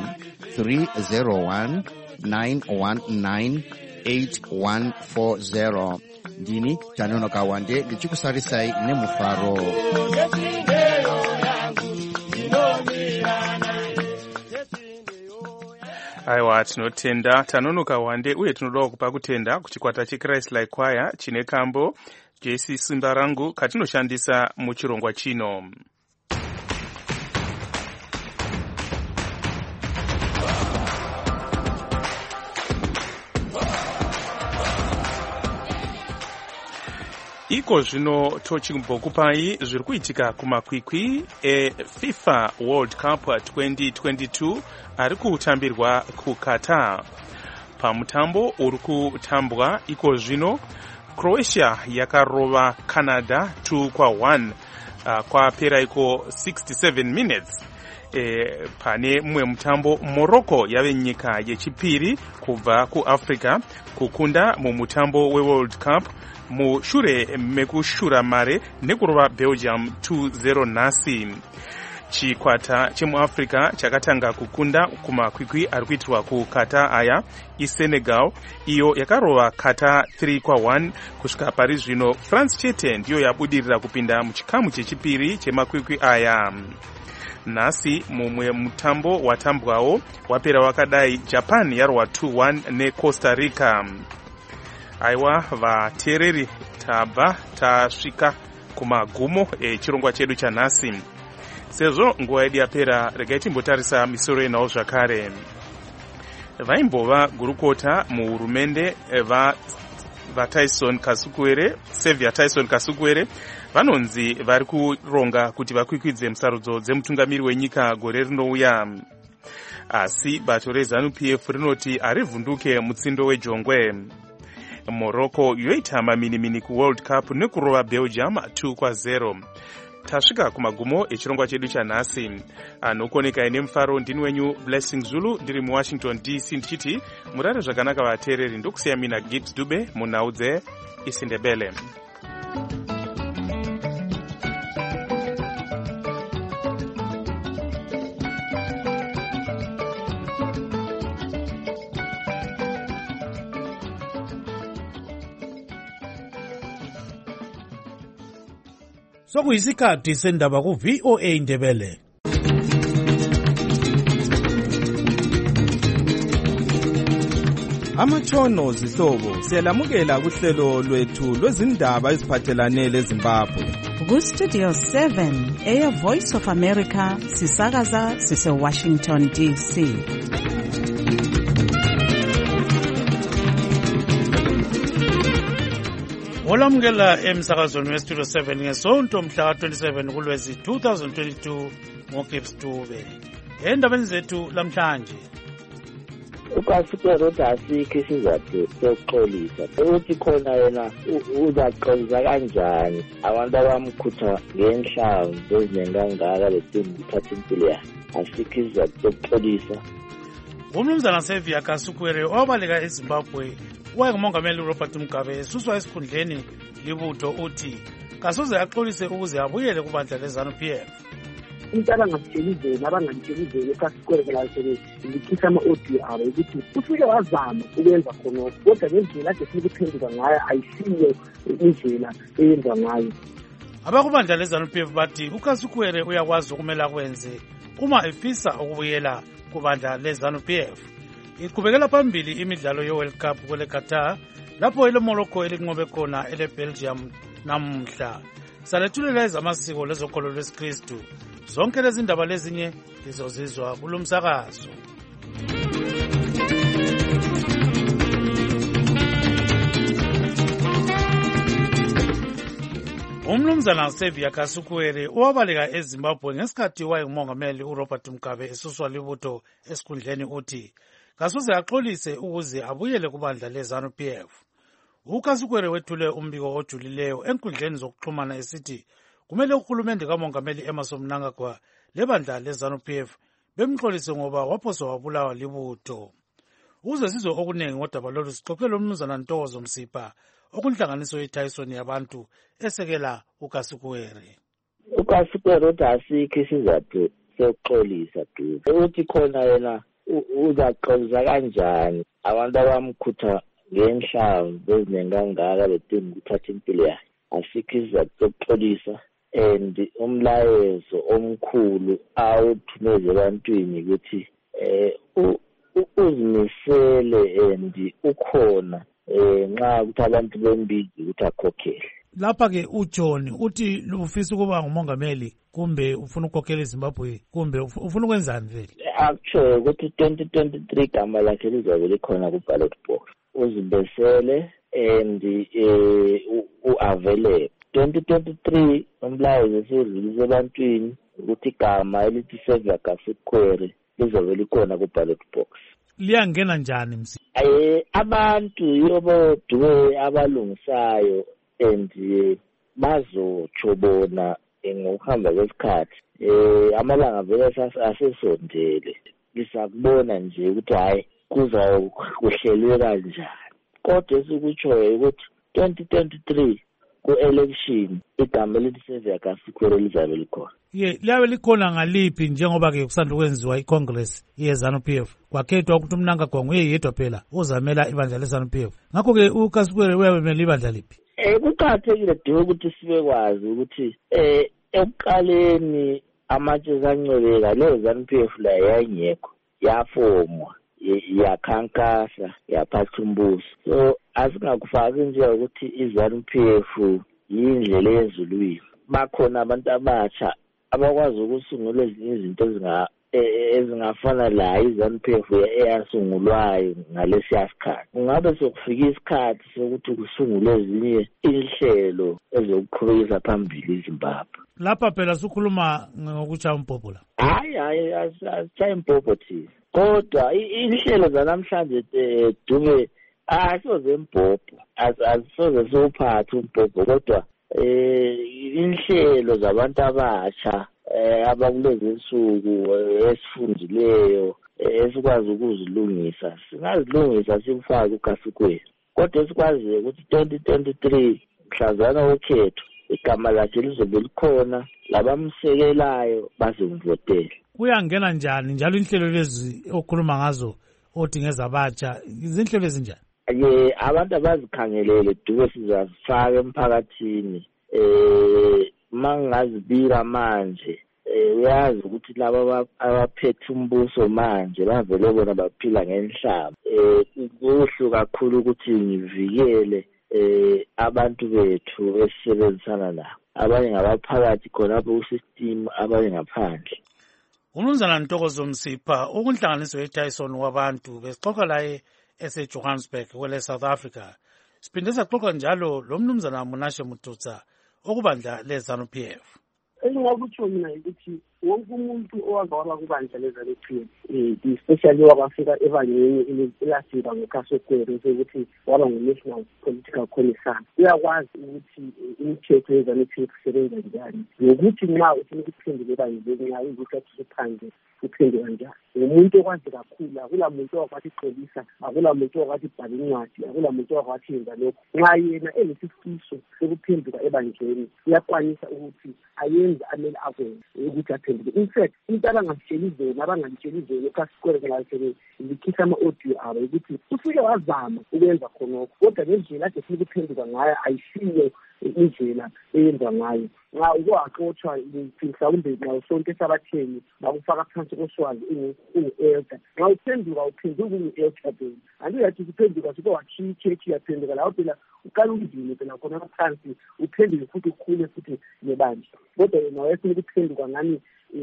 301 919 8140. Ndini Tanonoka Wande ndichikusarisai nemufaro. Aiwa, tinotenda Tanonoka Wande, uye tinoda kupa kutenda kuchikwata cheChrist Like Choir chine kambo Jesu simba rangu katinoshandisa muchirongwa chino. Iko zvino tochimbokupai zviri kuitika kumakwikwi FIFA World Cup 2022 ari kutambirwa kuQatar. Pamutambo uri kutambwa iko zvino Croatia yakarova Canada 2-1 kwapera iko 67 minutes. Pane mumwe mutambo Morocco yave nyika yechipiri kubva kuAfrica kukunda mumutambo weWorld Cup mushure mekushura mare nekurova Belgium 2-0 nhasi. Chikwata chemuAfrica chakatanga kukunda kumakwikwi ari kuitirwa kuQatar aya iSenegal, iyo yakarova Qatar 3-1. Kusvika pari zvino France chete ndiyo yabudirira kupinda muchikamu chechipiri chemakwikwi aya. Nhasi mumwe mutambo watambwawo wapera wakadai Japan yarwa 2-1 neCosta Rica. Aiwa vateereri, tabva tasvika kumagumo echirongwa chedu chanhasi. Sezvo nguva yedu yapera, regai timbotarisa misoro yenawo zvakare. Vaimbova gurukota muhurumende vaTyson Kasukuwere, Xavier Tyson Kasukuwere, vanonzi vari kuronga kuti vakwikwidze musarudzo dzemutungamiri wenyika gore rinouya. Asi bato reZANU-PF rinoti harivhunduke mutsindo wejongwe. Morocco yoitamba mini kuworld cup nekurova Belgium 2-0. Tasvika kumagumo echirongwa chedu chanhasi. Anokoneka ine mufaro ndini wenyu Blessing Zulu ndiri muWashington DC ndichiti murare zvakanaka vateereri. Ndokusiya mina Gibbs Dube munhau dzeIsindebele. Sokuyisikhathi sendaba ku-VOA Indebele. Amatshono zihlobo siyalamukela kuhlelo lwethu lwezindaba eziphathelane leZimbabwe. Ku-Studio 7 eya Voice of America sisakaza sise-Washington DC. Olamukela emsakazweni we-Studio 7 ngesonto mhla ka-27 kuLwezi 2022 ngoGibbs Dube. Endabeni zethu lamhlanje. uKasipero asikho isizathu sokuxolisa ukuthi khona yena uzaxolisa kanjani abantu abamkhutha ngenhlamvu ezinengangaka lesimbi uthatha impilo yakhe. Asikho isizathu sokuxolisa. Umnumzana Xavier Kasukwere owabaleka eZimbabwe wayengumongameli uRobert Mugabe esuswa esikhundleni libutho uthi kasoze axolise ukuze abuyele kubandla leZANU-PF. Intaba ngasitshela abangantshela eKasikwere ngikhisa ama-audio abo ukuthi ufike wazama ukwenza khonokho kodwa ngendlela ade funa ukuphenduka ngayo ayisiyo indlela eyenza ngayo. Abakubandla leZANU-PF bathi uKasukwere uyakwazi ukumela kwenze uma efisa ukubuyela kubandla leZANU-PF. Iqhubekela phambili imidlalo ye-World Cup kwele Qatar lapho ile Morocco elinqobe khona ele Belgium namhla. Salethulela ezamasiko lezokholo lwesikristu. Zonke lezi ndaba lezinye lizozizwa kulomsakazo. Umnumzana Xavier Kasukwere owabaleka eZimbabwe ngesikhathi wayengumongameli uRobert Mugabe esuswa libutho esikhundleni uthi kasoze axolise ukuze abuyele kubandla leZANU-PF. uKasukwere wethule umbiko ojulileyo enkundleni zokuxhumana esithi kumele uhulumende kamongameli Emmerson Mnangagwa lebandla leZANU-PF bemxolise ngoba waphoswa wabulawa libutho. Ukuze sizwe okuningi ngodaba lolu sixoxele umnumzana Ntokozo Msipha okunhlanganiso yeTyson yabantu esekela uKasukwere. uKasukwere asikho isizathu sokuxolisa Dube ukuthi khona yena uzaxolisa kanjani abantu abamkhutha ngenhlamvu ezinengangaka lesimbi uthatha impilo yakhe. Asikho isizathu sokuxolisa and umlayezo omkhulu awuthumeze ebantwini ukuthi uzimisele and ukhona nxa ukuthi abantu bembizi ukuthi akhokhele. Lapha-ke uJohn uthi ufisa ukuba ngumongameli kumbe ufuna ukukhokhela eZimbabwe kumbe ufuna ukwenzani vele? Actually ukuthi 2023 gama lakhe lizabe likhona ku-ballot box. Uzimisele and u-available. 2023 umlayezo esudlulise ebantwini ukuthi igama elithi Xavier Kasukwere lizobe likhona ku-ballot box. Liyangena njani msi? Abantu yibo Dube abalungisayo and bazotsho bona ngokuhamba kwesikhathi. Amalanga vele asesondele. Lisakubona nje ukuthi hayi kuhlelwe kanjani. Kodwa esikutshoyo ukuthi 2023 ku-election igama elithi Xavier Kasukwere lizabe likhona. Liyabe likhona ngaliphi njengoba-ke kusanda ukwenziwa iCongress ye-ZANU-PF kwakhethwa ukuthi uMnangagwa nguye yedwa phela ozamela ibandla le-ZANU-PF. Ngakho-ke uKasukwere uyabemela ibandla liphi? Kuqakathekile Dube ukuthi sibekwazi ukuthi ekuqaleni amatshe zancwebeka leyo ZANU-PF la yayingekho yafomwa yakhankasa yaphatha umbuso. So asingakufaki nje ukuthi iZANU-PF yindlela yenzulwini. Bakhona abantu abatsha abakwazi ukusungula ezinye izinto ezingafana la iZANU-PF eyasungulwayo ngalesiya sikhathi. Kungabe sokufika isikhathi sokuthi kusungulwe ezinye inhlelo ezokuqhubekisa phambili iZimbabwe. Lapha phela sikhuluma ngokutshaya umbhobho la. Hayi asitshaya umbhobho thina. Kodwa inhlelo zanamhlanje Dube Asoze mbhobho azisoze siwuphathe umbhobho kodwa inhlelo zabantu abasha abakulezi insuku esifundileyo esikwazi ukuzilungisa singazilungisa simfake uGasukweni kodwa esikwaziyo ukuthi 2023 mhlazana wokhetho igama lakhe lizobe likhona labamsekelayo bazimvotela. Kuyangena njani njalo inhlelo lezi okhuluma ngazo othi ngezabatsha izinhlelo ezinjani? Abantu abazikhangelele duke sizazifaka emphakathini mangazibika manje uyazi ukuthi laba abaphethe umbuso manje bavele bona baphila ngenhlamba kuhlu kakhulu ukuthi ngivikele abantu bethu esisebenzisana nabo abanye ngabaphakathi khonapho kusystem abanye ngaphandle. Umnumzana Ntokozo Msipha ukunhlanganiso yeTyson wabantu besixoxa laye eseJohannesburg kwele South Africa. Siphinde saxoxa njalo lo mnumzana Munashe Mututsa okubandla leZANU-PF. Engingakutsho mina ukuthi wonke umuntu owake waba kubandla leZANU-PF especially wabafika ebangeni elasiba ngoKasokwe ukuthi waba ngu-National Political Commissar uyakwazi ukuthi imithetho yeZANU-PF isebenza njani nokuthi nxa ufuna ukuphendula ebangeni nxa ukuthi athusiphandle uphendule kanjani. Umuntu okwazi kakhulu akula muntu okwathi ixolisa akula muntu okwathi ibhala incwadi akula muntu okwathi yenza lokho nxa yena enesifiso sokuphendula ebangeni uyakwanisa ukuthi ayenze amele akwenze ukuthi aphendule. In fact into abangamtsheli zona abangalitsheli zona eKasukwe ngalahlele likhisa ama-audio abo ukuthi ufike wazama ukwenza khonokho kodwa ngendlela ade funa ukuphendula ngayo ayisiyo indlela eyenza ngayo. Nxa ukuwaxotshwa mhlawumbe nxa usonke esabatheni bakufaka phansi koswazi ungu-elder nxa uphenduka uphenduka ungu-elder phela anti uyathi uphenduka sike wachichechi yaphenduka lawo phela uqala ungizini phela khona phansi uphenduke futhi ukhule futhi nebandla kodwa yena wayefuna ukuphenduka ngani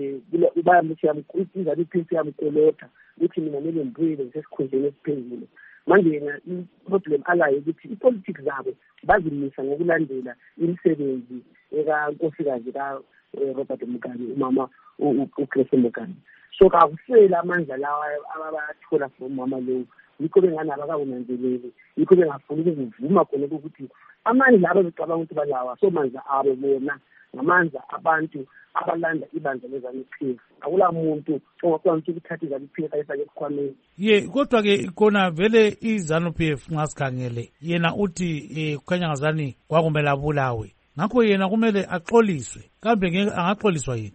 iZANU-PF yamkolotha ukuthi mina kumele ngibuyele ngisesikhundleni esiphezulu. Manje yena i-problem alayo ukuthi i-politics zabo bazimisa ngokulandela imisebenzi ekankosikazi kaRobert Mugabe umama uGrace Mugabe. So kakusela amandla lawa abathola from mama lowo yikho bengani abakakunanzeleli yikho bengafuni ukuvuma khona ukuthi amandla abo becabanga ukuthi balawa so mandla abo bona ngamandla abantu abalanda ibandla leZANU-PF akula muntu ongakwanisa ukuthatha iZANU-PF ayifake esikhwameni. Kodwa-ke khona vele iZANU-PF nxa sikhangele yena uthi kukhanya ngazani kwakumele abulawe ngakho yena kumele axoliswe kambe angaxoliswa yini?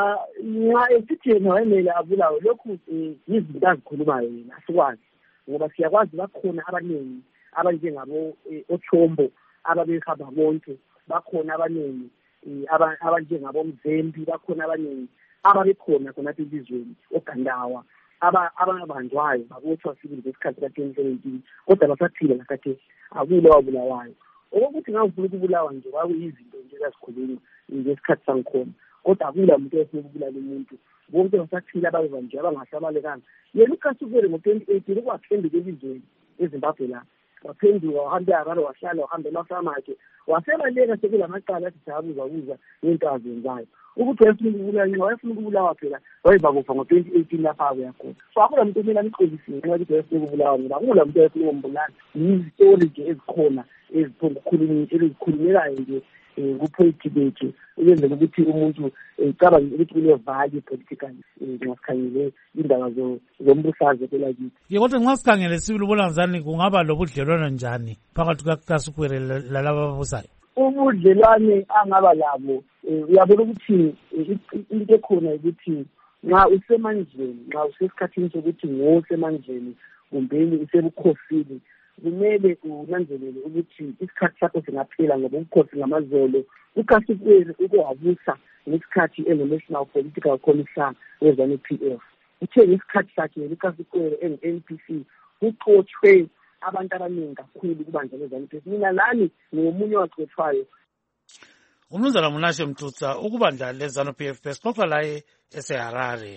Nxa esithi yena wayemele abulawe lokhu yizinto azikhulumayo yena asikwazi ngoba siyakwazi bakhona abaningi abanjengabo Ochombo ababehamba bonke bakhona abaningi abanjengabo Mzembi bakhona abaningi ababekhona khonapha elizweni oGandawa ababanjwayo babotshwa sibili ngesikhathi ka-2017 kodwa basaphila nakathesi akula wabulawayo. Okokuthi ngawufuna ukubulawa nje kwakuyizinto nje ezazikhulunywa ngesikhathi sangikhona kodwa akula muntu ofuna ukubulala umuntu bonke basaphila abayiva nje abangahlabalekanga. Yena uKasukwe ngo-2018 ukwaphenduka elizweni eZimbabwe la waphenduka wahambe eHarare wahlala wahambe emafama akhe wasebaleka sekulamacala athi sayabuzabuza ngento azenzayo ukuthi wayefuna ukubulawa phela wayiva kufa ngo-2018 lapha abuya khona. So akula muntu omele amxolisile nxa ukuthi wayefuna ukubulawa ngoba akula muntu wayefuna ukumbulala. Yizitori nje ezikhona ezikhulumelayo nje kupolitiki bethu ukwenzela ukuthi umuntu ecabanga ukuthi kunevali politically nxa sikhangele indaba zombusazwe kwelakithi. Kodwa nxa sikhangele sibili ubona ngazani kungaba lobudlelwano njani phakathi kukaKasukwe lalaba ababusayo? Ubudlelwane angaba labo uyabona ukuthi into ekhona ukuthi nxa usemandleni nxa usesikhathini sokuthi ngosemandleni kumbeni usebukhosini kumele unanzelele ukuthi isikhathi sakho singaphela ngoba ubukhosi ngamazolo. uKasukwe ukwabusa ngesikhathi engu-National Political Commissar weZANU-PF uthe ngesikhathi sakhe uKasukwe engu-NPC uxotshwe abantu abaningi kakhulu kubandla leZANU-PF. Mina lani ngomunye waxotshwayo. Umnumzana Munashe Mututsa ukubandla leZANU-PF besixoxa laye eseHarare.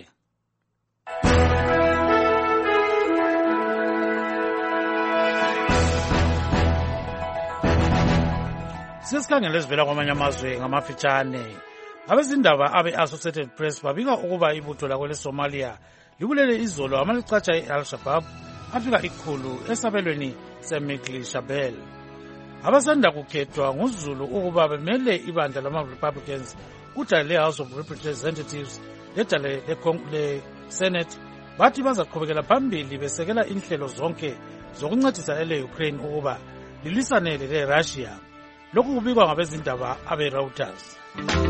Sesikhangele ezivela kwamanye amazwe ngamafitshane. Abezindaba abe-Associated Press babika ukuba ibutho lakwele Somalia libulele izolo amalicatsha e-Al-Shabaab afika 100 esabelweni seMickle Shabel. Abasanda kukhethwa nguZulu ukuba bemele ibandla lama-Republicans kudala le-House of Representatives ledala le-Senate bathi bazaqhubekela phambili besekela inhlelo zonke zokuncedisa ele-Ukraine ukuba lilwisane le-Russia. Lokhu kubikwa ngabezindaba abe-Reuters.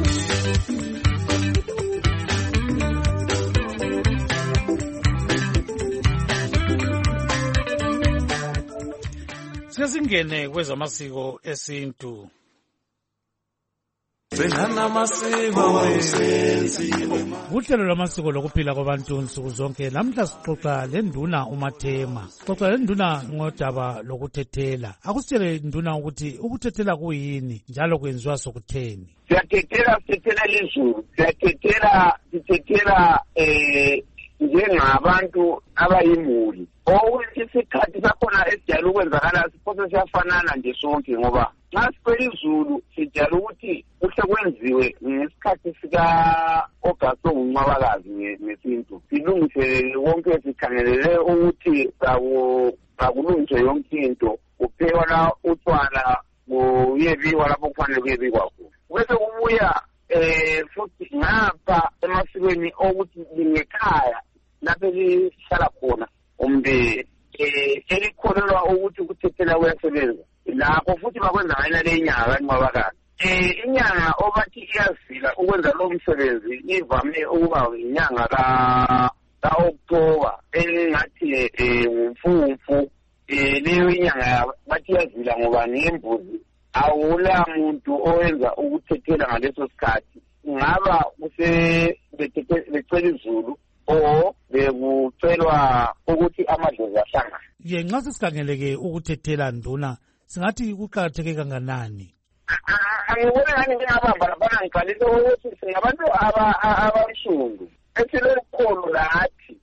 Sesingene kwezamasiko esintu. Uhlelo lwamasiko lokuphila kwabantu nsuku zonke namhla sixoxa lenduna uMathema. Sixoxa lenduna ngodaba lokutethela. Akusitshele nduna ukuthi ukutethela kuyini njalo kwenziwa sokutheni. Siyatethela lizulu. Sithethela njengabantu abayimuli. Isikhathi sakhona esijala ukwenzakala siphose siyafanana nje sonke ngoba nxa sikwela izulu sijala ukuthi kuhle kwenziwe ngesikhathi sika-August onguncwabakazi ngesintu. Silungiselele wonke sikhangelele ukuthi kakulungiswe yonke into. Kuphekwa utshwala kuyebiwa lapho kufanele kuyebikwa khona. Bese kubuya futhi ngapha emasikweni okuthi lingekhaya lapho lihlala khona umbe elikholelwa ukuthi ukuthethela kuyasebenza. Lapho futhi bakwenza ngayina lenyanga kaNcwabakazi. Inyanga obathi iyazila ukwenza lo msebenzi ivame ukuba inyanga ka-October engathi ngumfumfu. Leyo inyanga bathi iyazila ngoba ngembuzi awula muntu owenza ukuthethela ngaleso sikhathi. Ngaba becela izulu bekucelwa ukuthi amadlozi ahlangane. Nxa sesikhangeleke ukuthethela nduna singathi kuqakatheke kanganani? Angibona ngani ngingabamba lapha ngiqalise ukuthi singabantu abansundu esilokholo lathi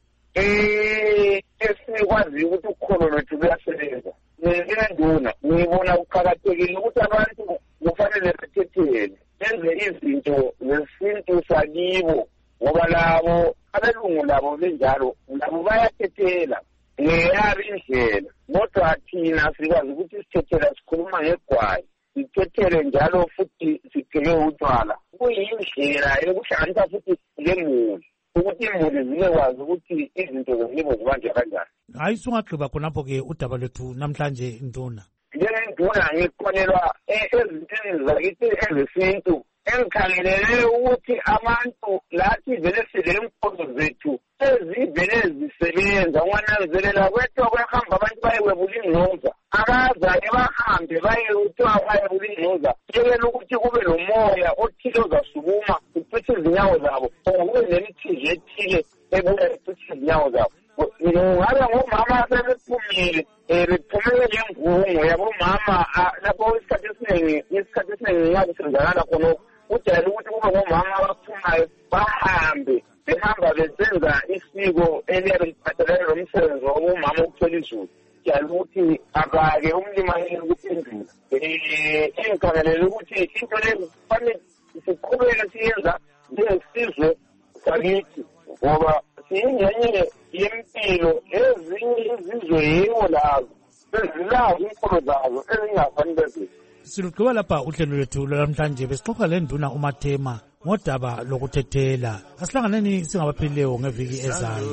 esikwazi ukuthi ukholo lwethu luyasebenza. Nduna ngibona kuqakathekile ukuthi abantu kufanele bethethele benze izinto zesintu sakibo ngoba labo abelungu labo benjalo labo bayatethela ngeyabo indlela. Kodwa thina sikwazi ukuthi sithethela sikhuluma ngegwayi sithethele njalo futhi sipheke utshwala. Kuyindlela yokuhlanganisa futhi lemuli ukuthi imuli ziyekwazi ukuthi izinto zezibo zibanjwe kanjani. Hayi sungagqiba khonapho-ke udaba lwethu namhlanje nduna. Njengenduna ngikholelwa ezintweni zakithi ezesintu engikhangelele ukuthi abantu lathi vele silenkolo zethu ezivele zisebenza. Wananzelela kwethu kwehamba abantu bayewebula ingcoza abazake bahambe bayewebula ingcoza yekela ukuthi kube nomoya othile ozasukuma ucithe izinyawo zabo kube nemithije ethile ebuya icithe izinyawo zabo. Ngabe ngomama sebephumile bephumele ngengungu yabomama lapho isikhathi esiningi nxa kusenzakala khonokho kudala ukuthi kube ngomama abaphumayo bahambe behamba besenza isiko eliyabe liphathelane nomsebenzi wabomama ukuthola izulu. Kudala ukuthi abake umlimayeli ukuphendula. Engikhangelele ukuthi into leyo kufanele siqhubeke siyenza njengesizwe sakithi ngoba siyingxenye yempilo. Ezinye izizwe yiwo lazo sezilazo inkolo zazo ezingafani bezithu. Silugqiba lapha uhlelo lwethu lwamhlanje besixoxa lenduna uMathema ngodaba lokutethela. Asihlanganeni singabaphilileyo ngeviki ezayo.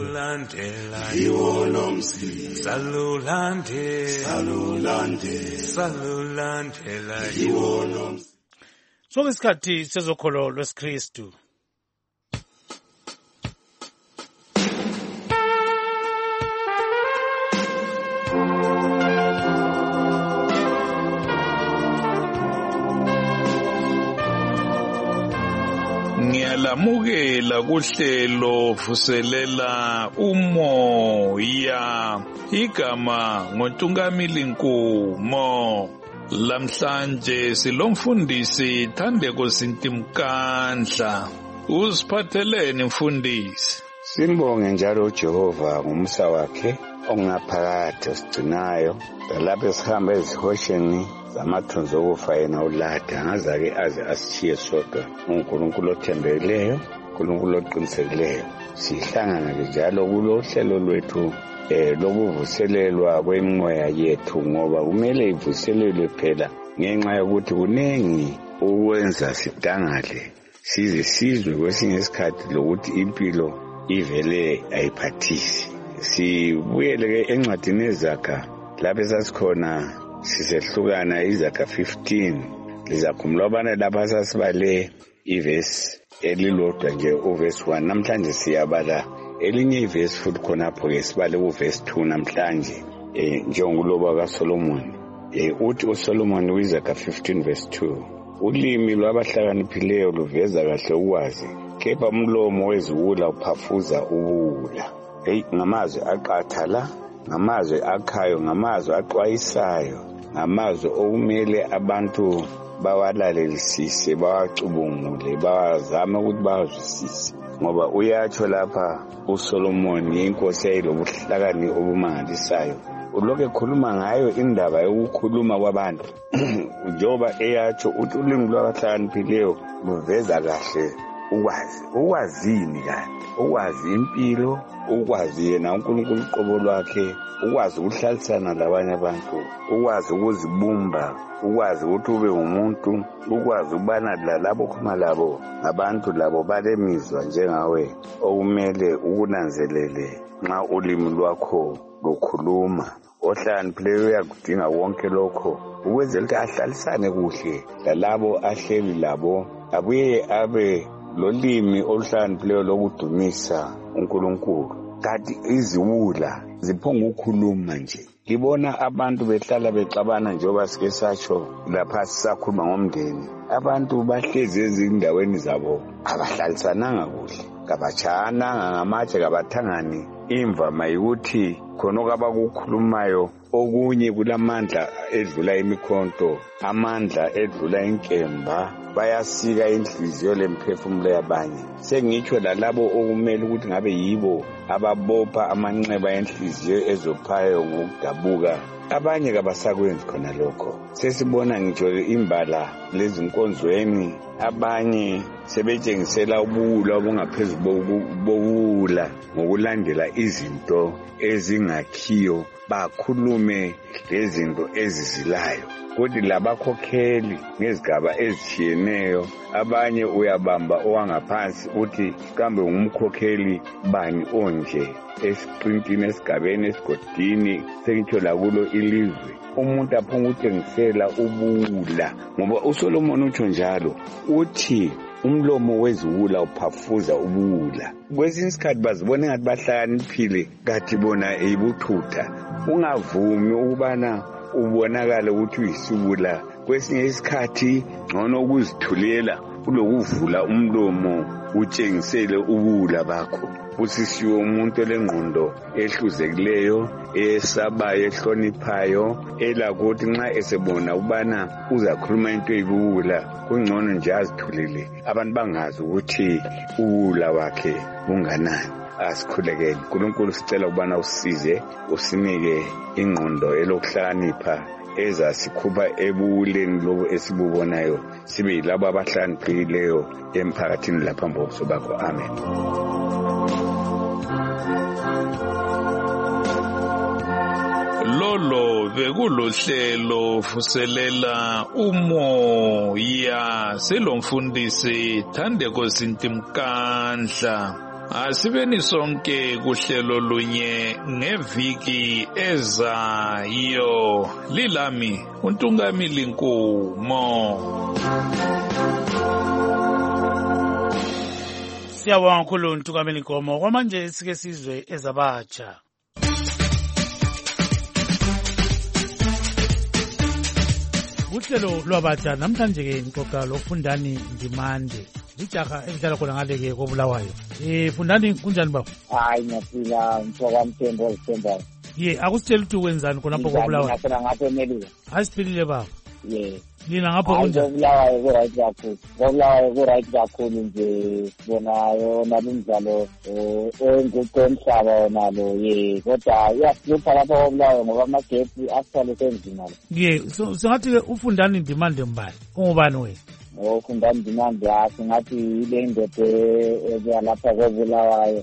So isikhathi sezokholo lwesikristu. Ngiyalamukela kuhlelo vuselela umoya. Igama ngoNtungamili Nkumo. Lamhlanje silomfundisi Thandeko Sintimkandla. Usiphatheleni mfundisi? Simbonge njalo uJehova ngomsa wakhe ongaphakathi osigcinayo. Lapho esihamba ezihosheni zamathunzi okufa yena uLada ngazake aze asishiye sodwa. uNkulunkulu othembekileyo, uNkulunkulu oqinisekileyo. Sihlangana njalo kulo hlelo lwethu lokuvuselelwa kwemoya yethu, ngoba kumele ivuselelwe phela ngenxa yokuthi kunengi ukwenza sidangale size sizwe kwesinye isikhathi lokuthi impilo ivele ayiphathisi. Sibuyele ke encwadini eZakha lapho esasikhona sisehlukana iZakha 15, lizakhumbula ubana lapha sasibale ivesi elilodwa nje uvesi 1. Namhlanje siyabala elinye ivesi futhi khonapho-ke sibale uvesi 2 namhlanje njengokuloba kaSolomon. Uthi uSolomon kwiZakha 15 verse 2, ulimi lwabahlakaniphileyo luveza kahle ukwazi, kepha umlomo weziwula uphafuza ubuwula. Ngamazwi aqatha la, ngamazwi akhayo, ngamazwi axwayisayo, ngamazwi okumele abantu bawalalelisise, bawacubungule, bazame ukuthi bawazwisise. Ngoba uyatsho lapha uSolomon, inkosi eyilobuhlakani obumangalisayo, ulokhu ekhuluma ngayo indaba yokukhuluma kwabantu. Njengoba eyatsho uthi ulimi lwabahlakaniphileyo luveza kahle ukwazi. Ukwazini kanti? Ukwazi impilo, ukwazi yena uNkulunkulu uqobo lwakhe, ukwazi ukuhlalisana labanye abantu, ukwazi ukuzibumba, ukwazi ukuthi ube umuntu, ukwazi ukubana lalabo khoma labo ngabantu labo balemizwa njengawe, okumele ukunanzelele nxa ulimi lwakho lukhuluma. Ohlakaniphileyo uyakudinga wonke lokho ukwenzela ukuthi ahlalisane kuhle lalabo ahleli labo, abuye abe lolimi oluhlakaniphileyo lokudumisa uNkulunkulu. Kanti iziwula ziphonga ukukhuluma nje. Ngibona abantu behlala bexabana njengoba sike satsho lapha sisakhuluma ngomndeni. Abantu bahlezi ezindaweni zabo abahlalisananga kuhle, kabatshananga ngamatshe, kabathangani. Imvama yikuthi khonoko abakukhulumayo okunye kulamandla edlula imikhonto, amandla edlula inkemba, bayasika inhliziyo lemphefumulo yabanye. Sengitsho lalabo okumele ukuthi ngabe yibo ababopha amanxeba enhliziyo ezophayo ngokudabuka, abanye kabasakwenzi khona lokho. Sesibona ngitsho imbala lezinkonzweni, abanye sebetshengisela ubuwula obungaphezulu bobuwula ngokulandela izinto ezingakhiyo, bakhulume lezinto ezizilayo. Kodwa labakhokheli ngezigaba ezitshiyeneyo, abanye uyabamba owangaphansi uthi kambe ngumkhokheli bani onje esprintini, esigabeni, esigodini, sengitsho lakulo ilizwe. Umuntu aphonga ukutshengisela ubuwula, ngoba uSolomon utsho njalo, uthi umlomo weziwula uphafuza ubuwula. Kwesinye isikhathi bazibona ngathi bahlakaniphile, kathi bona eyibuthutha. Ungavumi ukubana ubonakale ukuthi uyisiwula. Kwesinye isikhathi ngcono ukuzithulela kulokuvula umlomo utshengisele ubuwula bakho. Usisiwe umuntu olengqondo ehluzekileyo, esabayo, ehloniphayo, elakuthi nxa esebona ubana uzakhuluma into eyibuwula, kungcono nje azithulele, abantu bangazi ukuthi ubuwula wakhe bunganani. Asikhulekele uNkulunkulu, sicela ukubana usize, usinike ingqondo elokuhlakanipha ezasikhupha ebuwuleni lobo esibubonayo, sibe yilabo abahlakaniphileyo emphakathini lapha mboso bakho. Amen. Lolo bekulohlelo vuselela umoya selomfundisi Thandeko Sintimkandla. Asibeni sonke kuhlelo lunye ngeviki ezayo. Lilami uNtungamili Nkumo. Siyabonga kakhulu uNtungamili Nkumo. Kwamanje sike sizwe ezabatsha. Uhlelo lwabatsha namhlanje ke ngixoxa loFundani Ndimande, lijaha elidlala khona ngale ke koBulawayo. Fundani kunjani baba? Hayi ngiyaphila, ngithokamthembo ozithembayo. Akusitshela ukuthi wenzani khonapho koBulawayo? Ngiyafuna ngapha eMelika. Asiphilile baba. Lina ngapho kunjani? koBulawayo ku-right kakhulu. koBulawayo ku-right kakhulu nje, bona yona lumdlalo owenguqo emhlaba wonalo kodwa iyahlupha lapho koBulawayo ngoba amagetsi asithwale senzima. Singathi ke uFundani Ndimande mbali, ungubani wena? UFundani Ndimande singathi ile ndoda eyalapha koBulawayo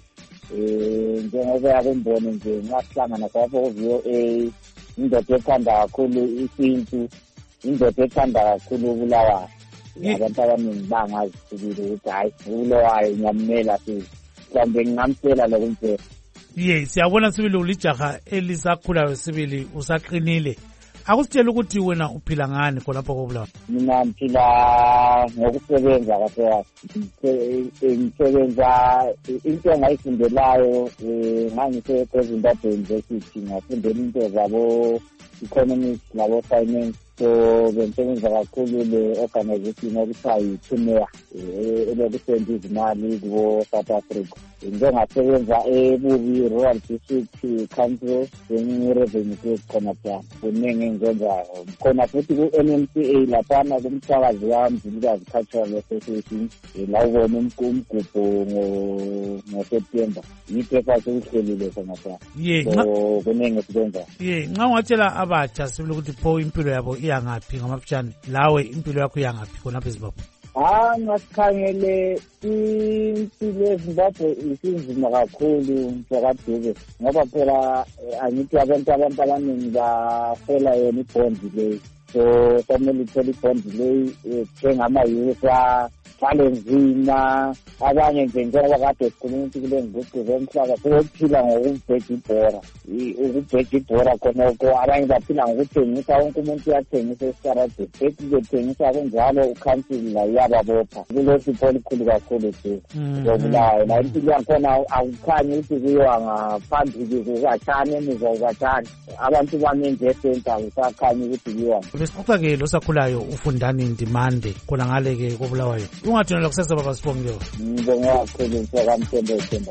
njengoba yakumbone nje ngasihlangana lapho ku-VOA indoda ethanda kakhulu isintu, indoda ethanda kakhulu ubulawayo. Abantu abaningi bangazi sibili ukuthi hayi ubulawayo ngiyamela mhlawumbe ngingamtshela lokumpela. Siyabona Sibili ulijaha elisakhulayo Sibili, usaqinile. Akusitshela ukuthi wena uphila ngani khonapho koBulawayo? Mina ngiphila ngokusebenza kahle. Ngisebenza into engayifundelayo ngangise-Zimbabwe University, ngafundela into zabo economics labo finance. So bengisebenza kakhulu le-organization okuthiwa yi-Tumea elokusenza izimali kubo-South Africa. Njengasebenza ebubi Rural District Council revenue case khona phana. Kuningi engizenzayo. Khona futhi ku-NMCA laphana kumthakazi wamzilikazi Cultural Association la ubona umgubho ngo-September. Yiphepha sekuhlelile khona phana. So kuningi esizenzayo. Nxa ungatshela abatsha Sibili ukuthi pho impilo yabo iyangaphi ngamafutshane, lawe impilo yakho iyangaphi khonapha eZimbabwe? Ngasikhangele impilo eZimbabwe isinzima kakhulu mfakadube, ngoba phela angithi abantu abaningi bafela yona ibhondi leyi. So family uthole ibhondi leyi njengama-youth fale nzima, abanye nje njengoba kade sikhuluma ukuthi kule nguquko zomhlaba sebephila ngokubheja ibhora. Ukubheja ibhora khonoko abanye baphila ngokuthengisa, wonke umuntu uyathengisa esitaradeni. Bethi bethengisa kunjalo ukhansili la iyababopha. Kulosipho olukhulu kakhulu nje koBulawayo. La impilo yakhona akukhanyi ukuthi kuyiwa ngaphambili kukatshani, emizwa kukatshani. Abantu baningi esenta kusakhanyi ukuthi kuyiwa. Besixoxa-ke losakhulayo uFundani Ndimande khona ngale-ke koBulawayo. Ungathonela kusasa baba Sibongile. Ngibonge kakhulu mfakaMthembu Themba.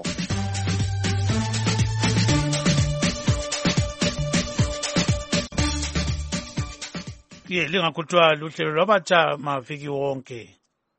Lingakhuthwa luhlelo lwabatsha maviki wonke.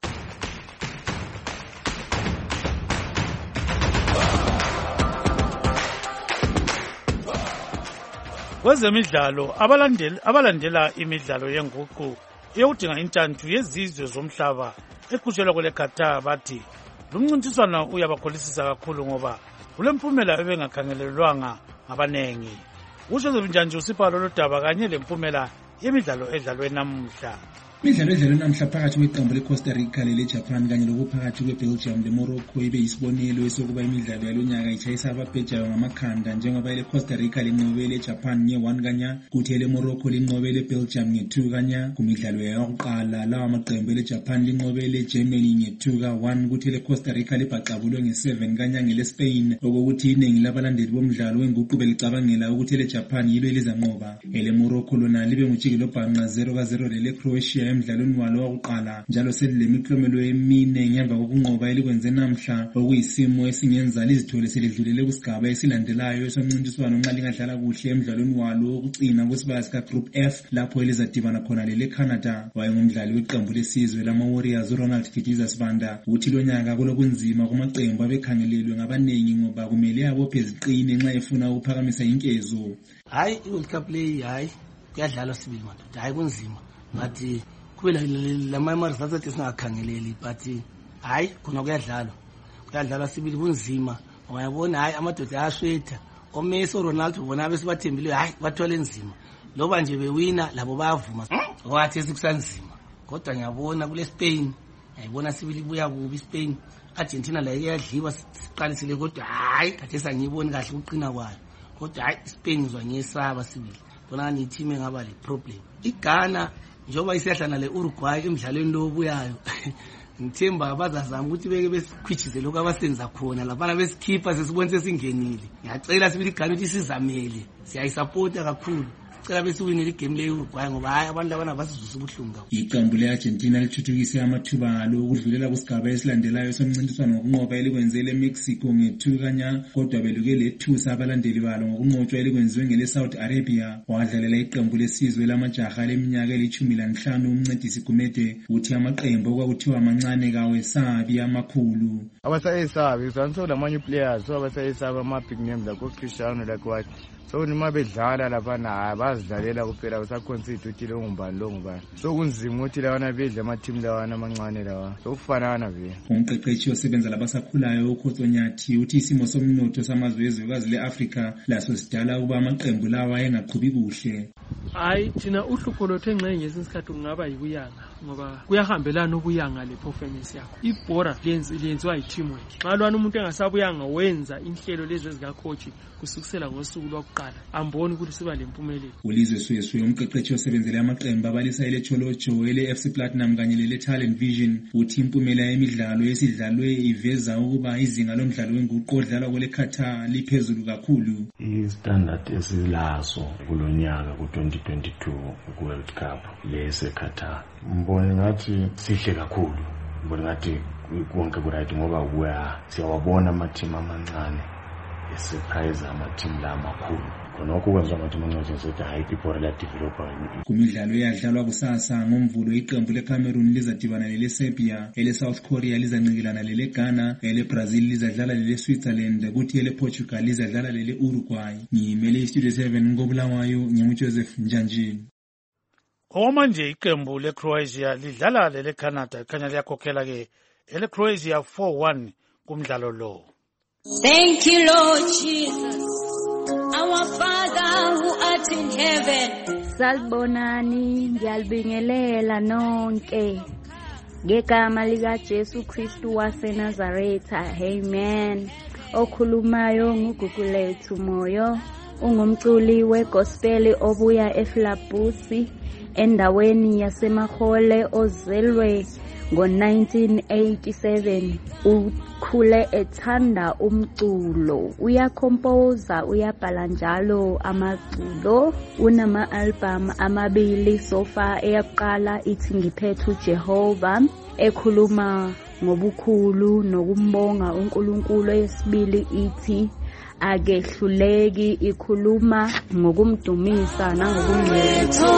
Kwezemidlalo, abalandela imidlalo yenguqu eyokudinga intantu yezizwe zomhlaba eqhutshelwa kule Qatar bathi lumncintiswano uyabakholisisa kakhulu ngoba kulempumela ebengakhangelelwanga ngabanengi. Usho njani usipha lolu daba kanye lempumela yemidlalo edlalwe namuhla? Imidlalo edlalwe namhla phakathi kweqembu leCosta Rica lele-Japan kanye lokuphakathi kweBelgium leMorocco ibe yisibonelo esokuba imidlalo yalonyaka itshayisa ababhejayo ngamakhanda, njengoba eleCosta Rica linqobe ele-Japan nge-1 kanya, kuthi eleMorocco linqobe eleBelgium nge-2 kanya kumidlalo yokuqala. Lawa maqembu eleJapan linqobe eleGermany nge-2 ka-1, kuthi eleCosta Rica libhaqabulwe nge-7 kanya ngeleSpain, okokuthi iningi labalandeli bomdlalo wenguqu belicabangela ukuthi eleJapan yilo elizanqoba. EleMorocco lona libe ngujikilobhanqa 0-0 leleCroatia emdlalweni walo wokuqala, njalo selilemiklomelo emine ngemva kokunqoba elikwenze namhla, okuyisimo esingenza lizithole selidlulele kusigaba esilandelayo esomncintiswano nxa lingadlala kuhle emdlalweni walo wokucina kwesibaya sikaGroup F, lapho elizadibana khona leleCanada. Wayengumdlali weqembu lesizwe lama-Warriors uRonald Kitiza Sibanda uthi lonyaka kulobunzima kumaqembu abekhangelelwe ngabanengi ngoba kumele abophe ziqine nxa efuna ukuphakamisa inkezo. Hayi iWorld Cup leyi hayi kuyadlalwa Sibili madoda, hayi kunzima, but kube lama-results athi singakhangeleli, but hayi khona kuyadlalwa Sibili kunzima. Ungayabona hayi amadoda ayashwetha, oMessi oRonaldo bona abesibathembileyo hayi bathwele nzima, loba nje bewina labo bayavuma wathi sikusanzima. Kodwa ngiyabona kule Spain, ngiyibona Sibili ibuya kubi Spain. Argentina la iyadliwa siqalisile, kodwa hayi kade sangiyiboni kahle ukuqina kwayo, kodwa hayi Spain ngizwa ngiyesaba Sibili, bona ni team engaba le problem. iGhana njengoba isiyahlana le-Uruguay emdlalweni lo obuyayo ngithemba bazazama ukuthi beke besikhwithize lokho abasenza khona laphana besikhipha sesibone sesingenile. Ngiyacela Sibili iGhana ukuthi sizamele, siyayisapota kakhulu, sicela besiwinele igame le-Uruguay ngoba hayi abantu abana basizwisa ubuhlungu kakhulu. Iqembu le-Argentina lithuthukise amathuba alo ukudlulela kusigaba esilandelayo somncintiswano ngokunqoba elikwenzele eMexico nge-2 kanya, kodwa beluke lethusa abalandeli balo ngokunqotshwa elikwenziwe ngele-Saudi Arabia. Wadlalela iqembu lesizwe lamajaha leminyaka eli-15 umncedisi Gumede uthi amaqembu okwakuthiwa amancane kawesabi amakhulu. Abasayesabi sanso lamanye players abasayesabi ama-big names like Cristiano like what so nima bedlala laphana bazidlalela kuphela usaconstitute longubani longubani so kunzima ukuthi lawana bedla ama-team lawana amancane lawa sokufanana vele. Umqeqeshi osebenza labasakhulayo uKhotsonyathi uthi isimo somnotho samazwe ezwekazi le-Afrika laso sidala ukuba amaqembu lawa engaqhubi kuhle. Hayi thina uhlupho lothu engxenye ngesinye isikhathi kungaba yikuyanga ngoba kuyahambelana ukuyanga le-performance yakho. Ibhora lenziwa yi-teamwork. Nxa lwana umuntu engasabuyanga wenza inhlelo lezi ezikacoach kusukisela ngosuku lokuqala amboni ukuthi siba lempumelelo. Ulizwe Sweswe umqeqeshi osebenzele amaqembu abalisa ele-Cholocho, ele-FC Platinum kanye lele-Talent Vision uthi impumela yemidlalo esidlalwe iveza ukuba izinga lomdlalo wenguqu odlalwa kwele-Qatar liphezulu kakhulu. I-standard esilaso kulonyaka ku-2022 ku-World Cup lese-Qatar mbona ngathi sihle kakhulu, mbona ngathi konke kuright ngoba siyawabona ama-team amancane esurprise ama-team la amakhulu khonokho kwenziwa ngathi amancane sokuthi hayi people reladevelopa. Kumidlalo eyadlalwa kusasa ngoMvulo iqembu leCameroon lizadibana lele-Serbia, ele-South Korea lizancikelana lele-Ghana, ele-Brazil lizadlala lele-Switzerland kuthi ele-Portugal lizadlala lele-Uruguay. Ngimele iStudio 7 ngobulawayo nginguJoseph Njanjini. Okwamanje iqembu le-Croatia lidlala lele-Canada khanya liyakhokhela ke ele-Croatia 4-1 kumdlalo lo. Thank you, Lord Jesus, our Father who art in heaven. Salibonani, ngiyalibingelela nonke ngegama lika Jesu Kristu waseNazaretha. Amen. Okhulumayo nguGugulethu Moyo, ungumculi wegospel obuya eFlabusi endaweni yaseMahole ozelwe ngo-1987. Ukhule ethanda umculo, uyakhompoza, uyabhala njalo amaculo. Unama-album amabili sofa. Eyakuqala ithi Ngiphethe uJehova ekhuluma ngobukhulu nokumbonga uNkulunkulu. Eyesibili ithi Akehluleki ikhuluma ngokumdumisa nangokungcwele.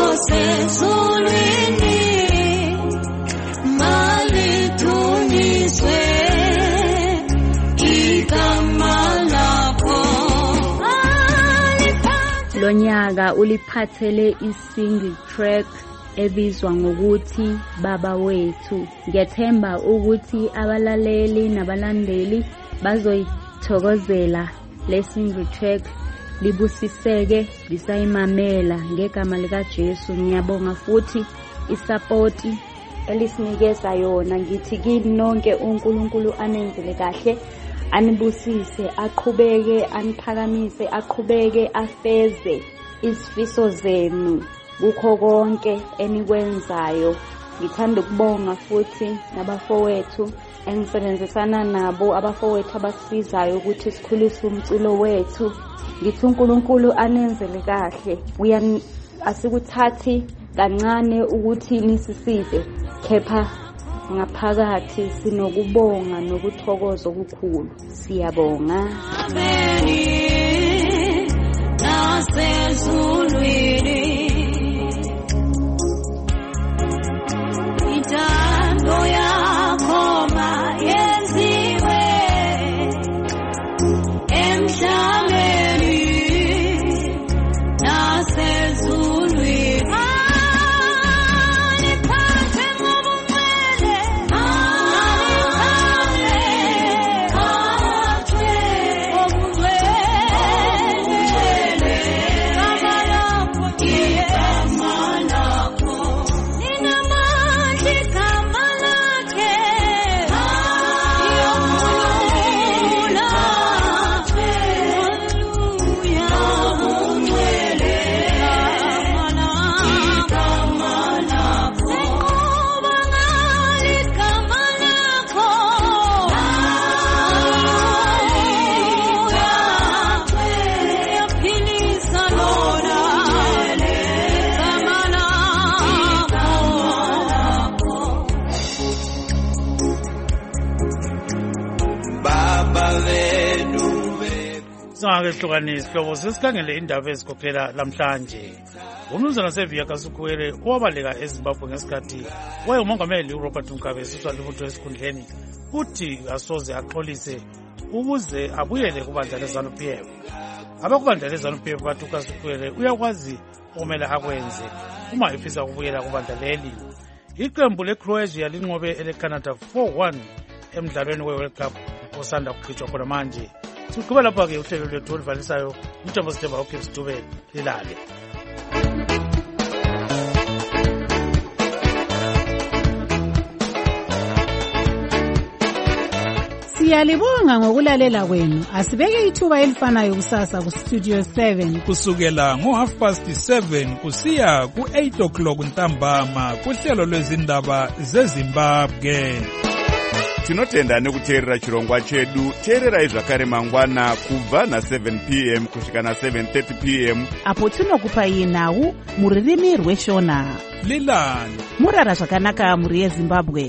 Lonyaka uliphathele i-single track ebizwa ngokuthi Baba Wethu. Ngiyethemba ukuthi abalaleli nabalandeli bazoyithokozela le single track, libusiseke lisayimamela ngegama lika Jesu. Ngiyabonga futhi isapoti elisinikeza yona. Ngithi kini nonke uNkulunkulu anenzele kahle, anibusise, aqhubeke aniphakamise, aqhubeke afeze izifiso zenu kukho konke enikwenzayo. Ngithanda ukubonga futhi nabafowethu engisebenzisana nabo, abafowethu abasizayo ukuthi sikhulise umculo wethu. Ngithi uNkulunkulu anenzele kahle, asikuthathi kancane ukuthi nisisize, kepha ngaphakathi sinokubonga nokuthokoza okukhulu. Siyabonga. Ithando yakho mayenziwe emhlabeni nasezulwini. Singake sihlukanise hlobo sesikhangele indaba ezikhokhela lamhlanje. Umnumzana Sevia Kasukuwere owabaleka eZimbabwe ngesikhathi wayengumongameli uRobert Mugabe esizwa libutho esikhundleni uthi asoze axolise ukuze abuyele kubandla leZANU-PF. abakubandla leZANU-PF bathi uKasukwele uyakwazi okumele akwenze uma efisa ukubuyela kubandla leli. Iqembu leCroatia linqobe eleCanada 4-1 emdlalweni weWorld Cup osanda kukhitshwa khona manje. Siqhubeka lapha-ke uhlelo lwethu oluvalisayo uMthombo Sithemba uGibbs Dube lilale. Siyalibonga ngokulalela kwenu. Asibeke ithuba elifanayo kusasa ku Studio 7 kusukela ngo7:30 kusiya ku8 o'clock ntambama kuhlelo lwezindaba zeZimbabwe. Tinotenda nekuteerera chirongwa chedu. Teererai zvakare mangwana kubva na7 p.m. kusvika na7:30 p.m. apo tinokupai nhau muririmi rweshona. Lilani murara zvakanaka muri yeZimbabwe.